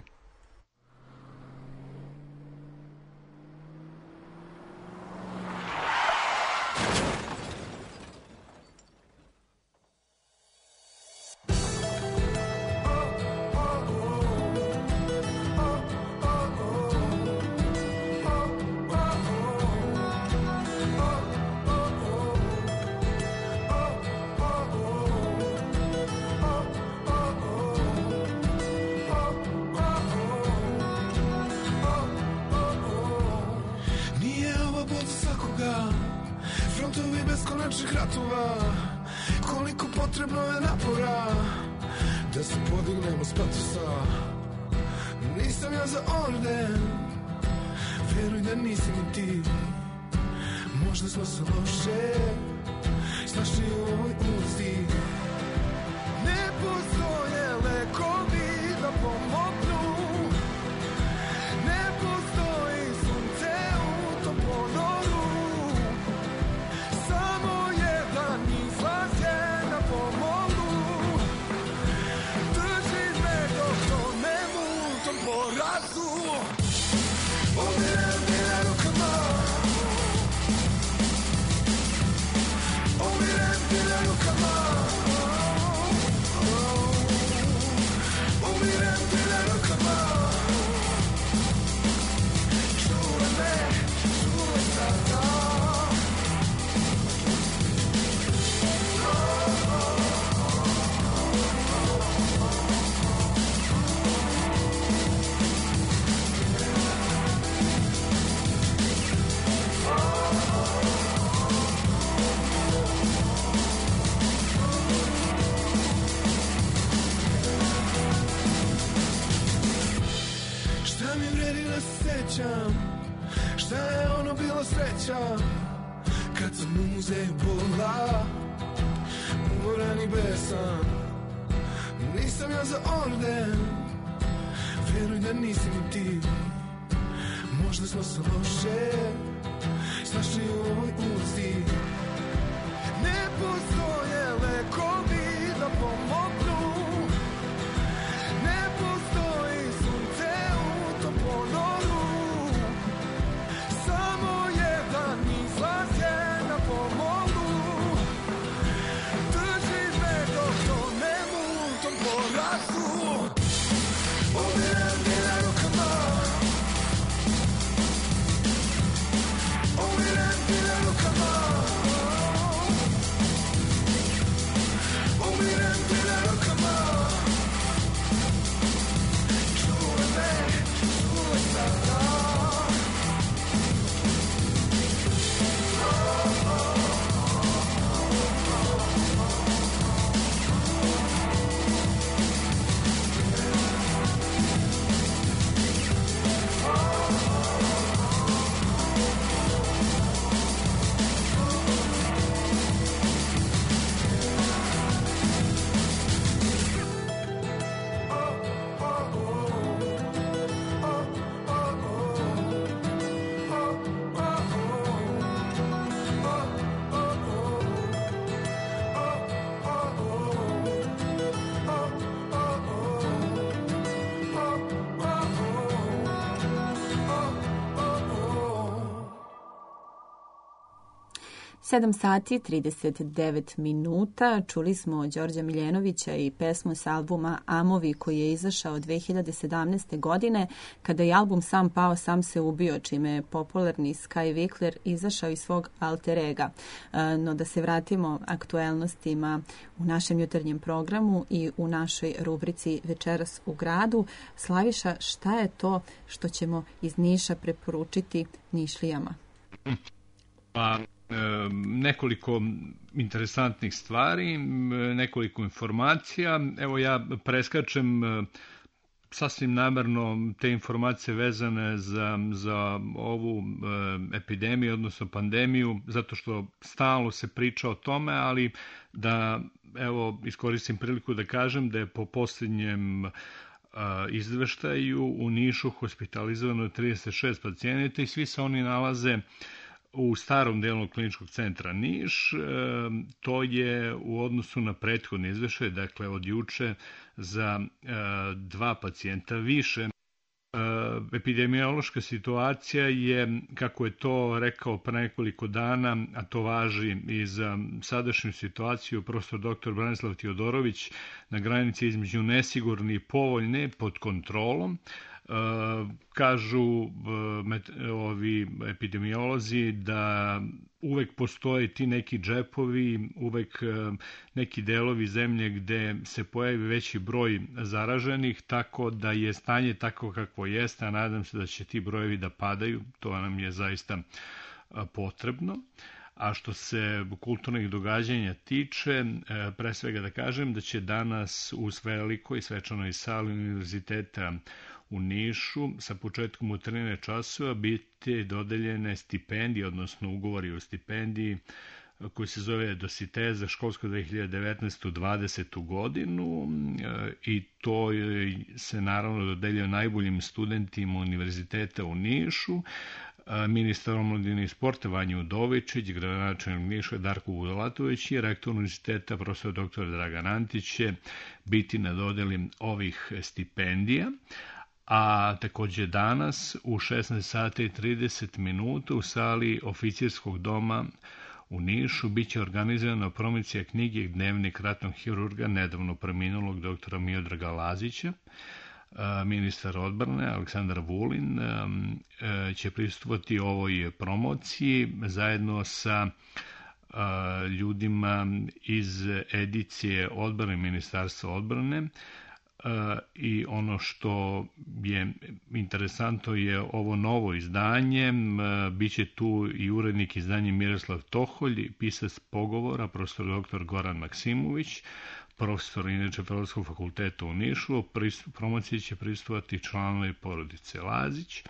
S1: Šta je ono bilo sreća kad sam u muzeju bola umoran i besan. Nisam ja za orden, veruj da nisi ni ti. Možda smo se loše snašli u ovoj ulici. Ne postoje lekovi da pomognu, ne postoji sunce u tom ponoru. Samo jedan izlaz je na pomolu. Drži me dok tonem u tom porazu. Umiram ti na rukama.
S3: 7 sati 39 minuta. Čuli smo Đorđa Miljenovića i pesmu s albuma Amovi koji je izašao 2017. godine kada je album Sam pao, sam se ubio, čime je popularni Sky Vikler izašao iz svog alter ega. No da se vratimo aktuelnostima u našem jutarnjem programu i u našoj rubrici Večeras u gradu. Slaviša, šta je to što ćemo iz Niša preporučiti Nišlijama?
S2: Pa, nekoliko interesantnih stvari, nekoliko informacija. Evo ja preskačem sasvim namerno te informacije vezane za ovu epidemiju, odnosno pandemiju, zato što stalno se priča o tome, ali da evo iskoristim priliku da kažem da je po posljednjem izveštaju u Nišu hospitalizovano 36 pacijenata i svi se oni nalaze u starom delu kliničkog centra Niš. To je u odnosu na prethodni izveštaj, dakle od juče, za 2 pacijenta više. Epidemiološka situacija je, kako je to rekao pre nekoliko dana, a to važi i za sadašnju situaciju, profesor dr. Branislav Teodorović, na granici između nesigurne i povoljne, pod kontrolom. Kažu ovi epidemiolozi da uvek postoje ti neki džepovi, uvek neki delovi zemlje gde se pojavi veći broj zaraženih, tako da je stanje tako kakvo jeste, a nadam se da će ti brojevi da padaju, to nam je zaista potrebno. A što se kulturnih događanja tiče, pre svega da kažem da će danas u velikoj svečanoj sali Univerziteta u Nišu sa početkom u 13 časova biti dodeljene stipendije, odnosno ugovori o stipendiji koji se zove Dosite za školsku 2019-2020 godinu i to se naravno dodeljuje najboljim studentima Univerziteta u Nišu. Ministar omladine i sporta Vanja Udovičić, gradonačelnik Niša Darko Budalatović i rektor Univerziteta profesor dr. Dragan Antić će biti na dodeli ovih stipendija. A takođe danas u 16 sati i 30 minuta u sali oficirskog doma u Nišu biće organizovana promocija knjige Dnevnik ratnog hirurga nedavno preminulog doktora Miodraga Lazića. Ministar odbrane Aleksandar Vulin će prisustvovati ovoj promociji zajedno sa ljudima iz edicije odbrane Ministarstva odbrane. I ono što je interesantno je ovo novo izdanje, biće tu i urednik izdanja Miroslav Toholj, pisac pogovora profesor dr. Goran Maksimović, profesor inače Filozofskog fakulteta u Nišu. Promociji će prisustvovati članovi porodice Lazić.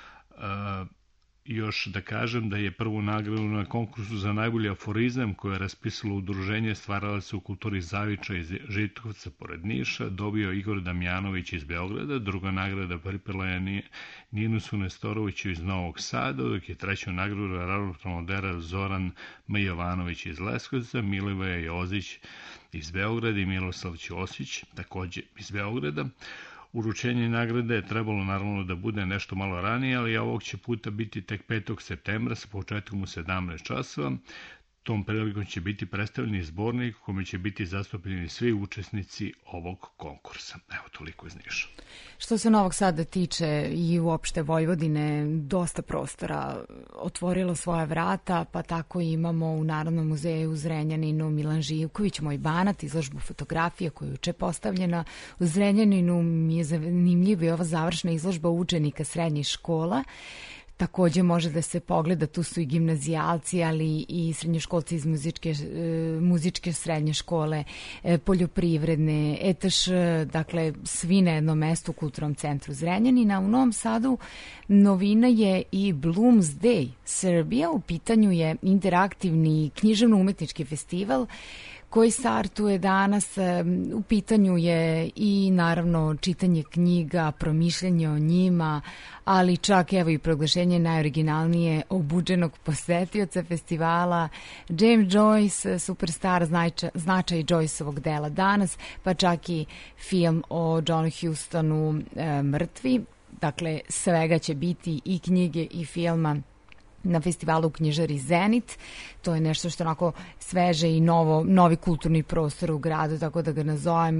S2: Još da kažem da je prvu nagradu na konkursu za najbolji aforizam koje je raspisalo udruženje stvaralaca u kulturi Zaviča iz Žitkovca pored Niša dobio Igor Damjanović iz Beograda, druga nagrada pripala je Ninusu Nestoroviću iz Novog Sada, dok je treću nagradu ravnopravnodera Zoran M. Jovanović iz Leskovca, Milivoje Jozić iz Beograda i Miroslav Ćosić takođe iz Beograda. Uručenje nagrade je trebalo naravno da bude nešto malo ranije, ali ovog će puta biti tek 5. septembra sa početkom u 17 časova. Tom prilikom će biti predstavljeni zbornik u kome će biti zastupljeni svi učesnici ovog konkursa. Evo, toliko iz Niša.
S6: Što se Novog Sada tiče i uopšte Vojvodine, dosta prostora otvorilo svoja vrata, pa tako imamo u Narodnom muzeju u Zrenjaninu Milan Živković, moj banat, izložbu fotografija koja je juče postavljena. U Zrenjaninu mi je zanimljiva i ova završna izložba učenika srednjih škola. Takođe može da se pogleda, tu su i gimnazijalci, ali i srednjoškolci iz muzičke srednje škole, poljoprivredne, ETŠ, dakle svi na jednom mestu u Kulturnom centru Zrenjanina. U Novom Sadu novina je i Blooms Day Srbija, u pitanju je interaktivni književno-umetnički festival koji startuje danas. U pitanju je i naravno čitanje knjiga, promišljanje o njima, ali čak evo i proglašenje najoriginalnije obuđenog posetioca festivala. James Joyce, superstar, značaj Joyceovog dela danas, pa čak i film o Johnu Houstonu Mrtvi. Dakle, svega će biti i knjige i filma na festivalu u knjižari Zenit. To je nešto što onako sveže i novi kulturni prostor u gradu, tako da ga nazovem.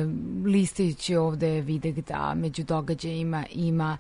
S6: Listajući ovde videh da među događajima ima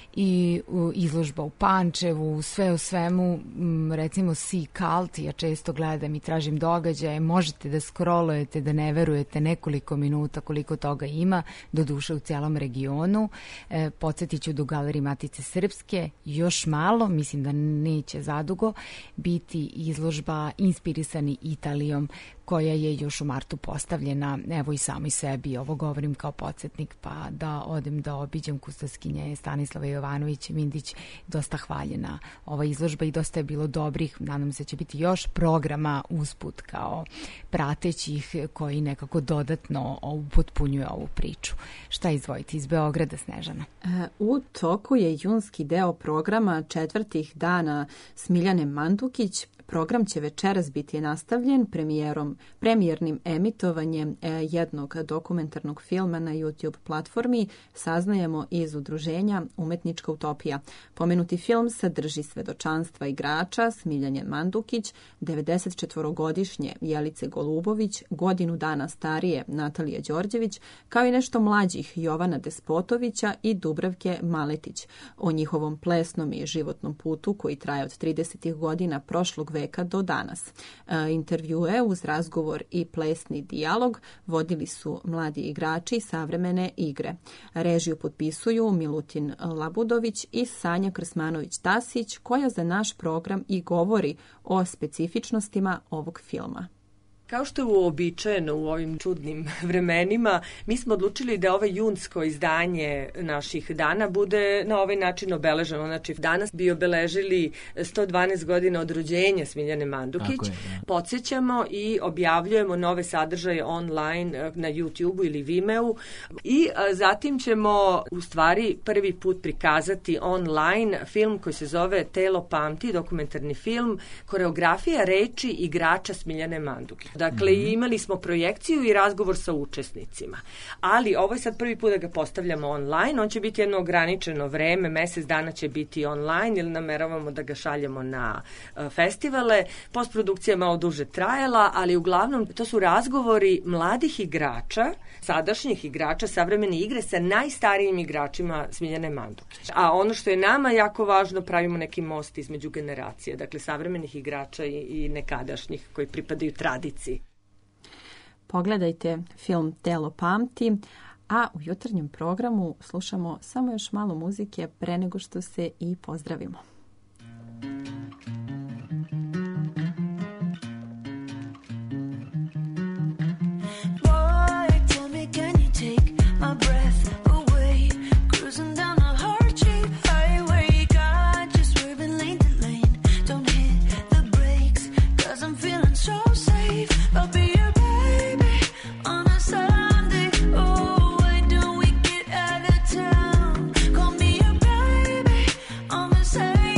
S6: i izložba u Pančevu, sve u svemu, recimo Sea Cult, ja često gledam i tražim događaje, možete da scrollujete, da ne verujete nekoliko minuta koliko toga ima, doduše u celom regionu. Podsjetit ću da u Galeriji Matice Srpske još malo, mislim da neće zadugo, biti izložba inspirisani Italijom, koja je još u martu postavljena, evo i sami sebi, ovo govorim kao podsjetnik, pa da odem da obiđem kustoskinje Stanislava Jovanović Mindić, dosta hvaljena ova izložba i dosta je bilo dobrih, nadam se će biti još programa usput kao pratećih koji nekako dodatno upotpunjuje ovu priču. Šta izvojiti iz Beograda, Snežana?
S3: U toku je junski deo programa četvrtih dana Smiljane Mandukić. Program će večeras biti nastavljen premijernim emitovanjem jednog dokumentarnog filma na YouTube platformi, saznajemo iz udruženja Umetnička utopija. Pomenuti film sadrži svedočanstva igrača Smiljane Mandukić, 94-godišnje Jelice Golubović, godinu dana starije Natalije Đorđević, kao i nešto mlađih Jovana Despotovića i Dubravke Maletić, o njihovom plesnom i životnom putu koji traje od 30. godina prošlog veka do danas. Intervjue uz razgovor i plesni dijalog vodili su mladi igrači savremene igre. Režiju potpisuju Milutin Labudović i Sanja Krsmanović-Tasić, koja za naš program i govori o specifičnostima ovog filma.
S10: Kao što je uobičajeno u ovim čudnim vremenima, mi smo odlučili da ovo junsko izdanje naših dana bude na ovaj način obeleženo. Znači, danas bi obeležili 112 godina od rođenja Smiljane Mandukić. Podsjećamo i objavljujemo nove sadržaje online na YouTube-u ili Vimeu i zatim ćemo u stvari prvi put prikazati online film koji se zove Telo pamti, dokumentarni film, koreografija reči igrača Smiljane Mandukić. Dakle, imali smo projekciju i razgovor sa učesnicima. Ali ovo je sad prvi put da ga postavljamo online. On će biti jedno ograničeno vreme, mesec dana će biti online ili nameravamo da ga šaljemo na festivale. Postprodukcija je malo duže trajala, ali uglavnom to su razgovori mladih igrača, sadašnjih igrača savremene igre sa najstarijim igračima Smiljane Mandukić. A ono što je nama jako važno, pravimo neki most između generacije, dakle savremenih igrača i nekadašnjih koji pripadaju tradiciji.
S3: Pogledajte film Telo pamti, a u jutarnjem programu slušamo samo još malo muzike pre nego što se i pozdravimo.
S21: Boy, tell me, can you take my breath away? Cruising down a heart-shaped highway, got you swerving lane to lane. Don't hit the brakes, 'cause I'm feeling so safe. I'll be your baby on a Sunday. Oh, why don't we get out of town? Call me your baby on the same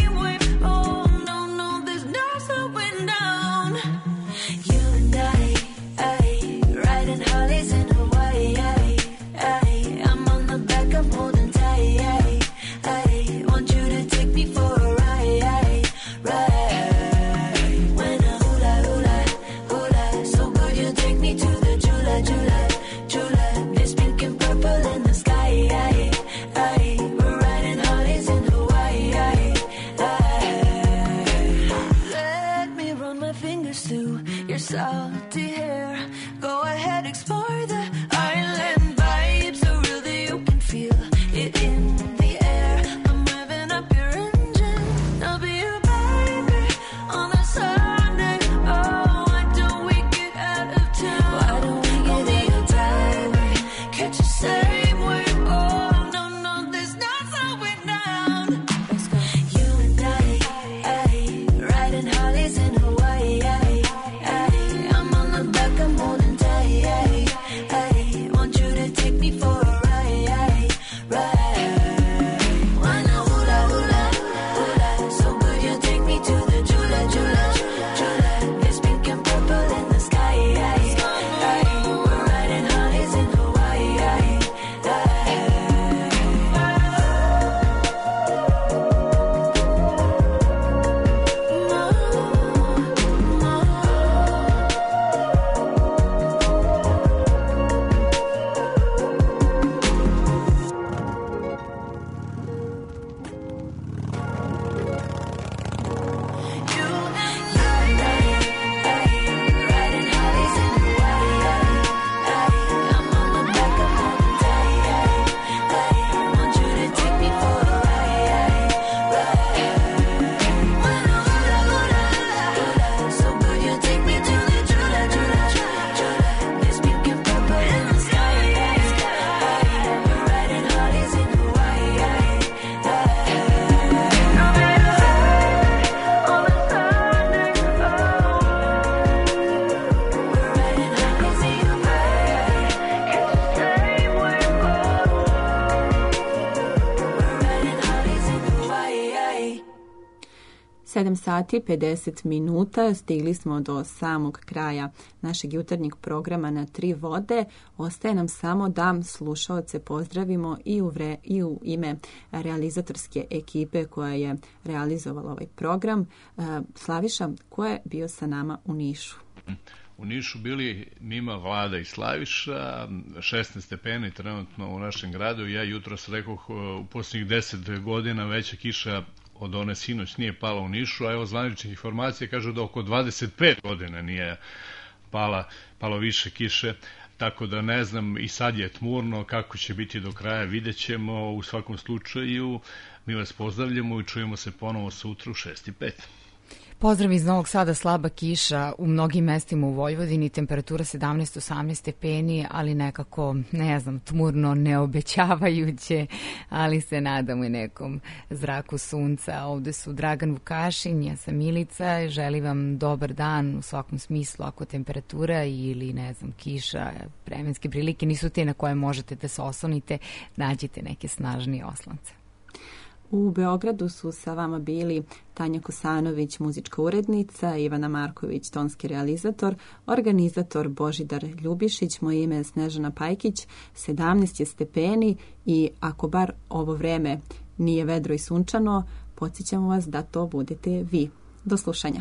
S3: 7 sati 50 minuta, stigli smo do samog kraja našeg jutarnjeg programa na Tri vode. Ostaje nam samo da slušaoce pozdravimo i u ime realizatorske ekipe koja je realizovala ovaj program. Slaviša, ko je bio sa nama u Nišu?
S2: U Nišu bili Mima, Vlada i Slaviša, 16 stepeni trenutno u našem gradu. Ja jutros rekoh, u posljednjih 10 godina veća kiša od one sinoć nije pala u Nišu, a evo zvaničnih informacija kažu da oko 25 godina nije palo više kiše, tako da ne znam, i sad je tmurno, kako će biti do kraja vidjet ćemo. U svakom slučaju mi vas pozdravljamo i čujemo se ponovo sutra u 6:05.
S6: Pozdrav iz Novog Sada, slaba kiša u mnogim mestima u Vojvodini, temperatura 17-18 stepeni, ali nekako, ne znam, tmurno, neobećavajuće, ali se nadamo i nekom zraku sunca. Ovde su Dragan Vukašin, ja sam Milica, želim vam dobar dan u svakom smislu, ako temperatura ili, ne znam, kiša, vremenske prilike nisu te na koje možete da se oslonite, nađite neke snažnije oslonce.
S3: U Beogradu su sa vama bili Tanja Kosanović, muzička urednica, Ivana Marković, tonski realizator, organizator Božidar Ljubišić, moje ime je Snežana Pajkić. 17 je stepeni i ako bar ovo vreme nije vedro i sunčano, podsjećamo vas da to budete vi. Do slušanja.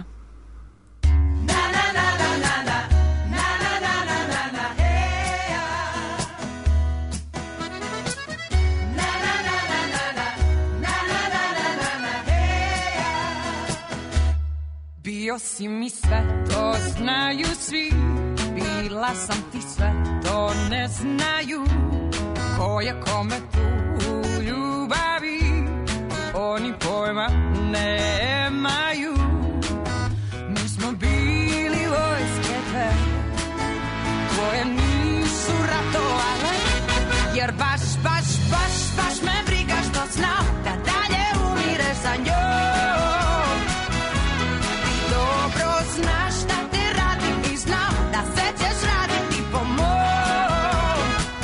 S11: Bio si mi sve, to znaju svi. Bila sam ti sve, to ne znaju. Ko je kome tu u ljubavi, oni pojma nemaju. Mi smo bili vojske dve, tvoje nisu ratovale, jer baš me briga što znam da dalje umireš za njom. Znaš šta te radim i znam da se ćeš raditi po mom.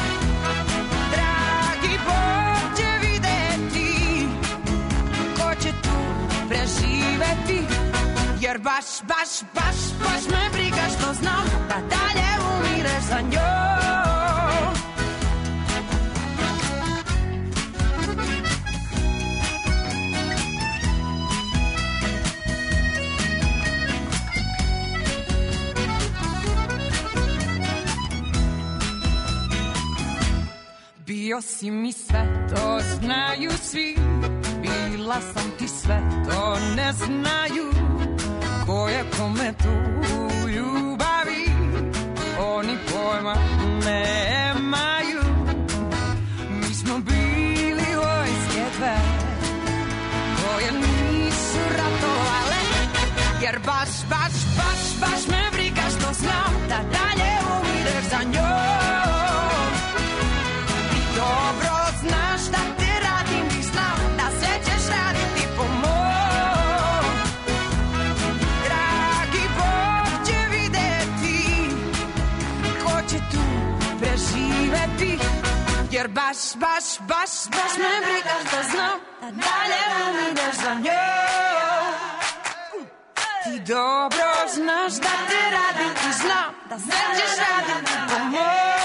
S11: Dragi Bog će videti ko će tu preživeti, jer baš me briga što znam da dalje umireš za njom. Bio si mi sve, to znaju svi. Bila sam ti sve, to ne znaju. Ko je kome tu u ljubavi, oni pojma nemaju. Mi smo bili vojske dve, koje nisu ratovale, jer baš me briga što znam da dalje umireš za njom. Dobro znaš da te radim i znam da se ćeš raditi po mom. Dragi Bog će videti ko će tu preživeti, jer baš me briga što znam da dalje umireš za njom. Ti dobro znaš da te radim i znam da se ćeš raditi po mom.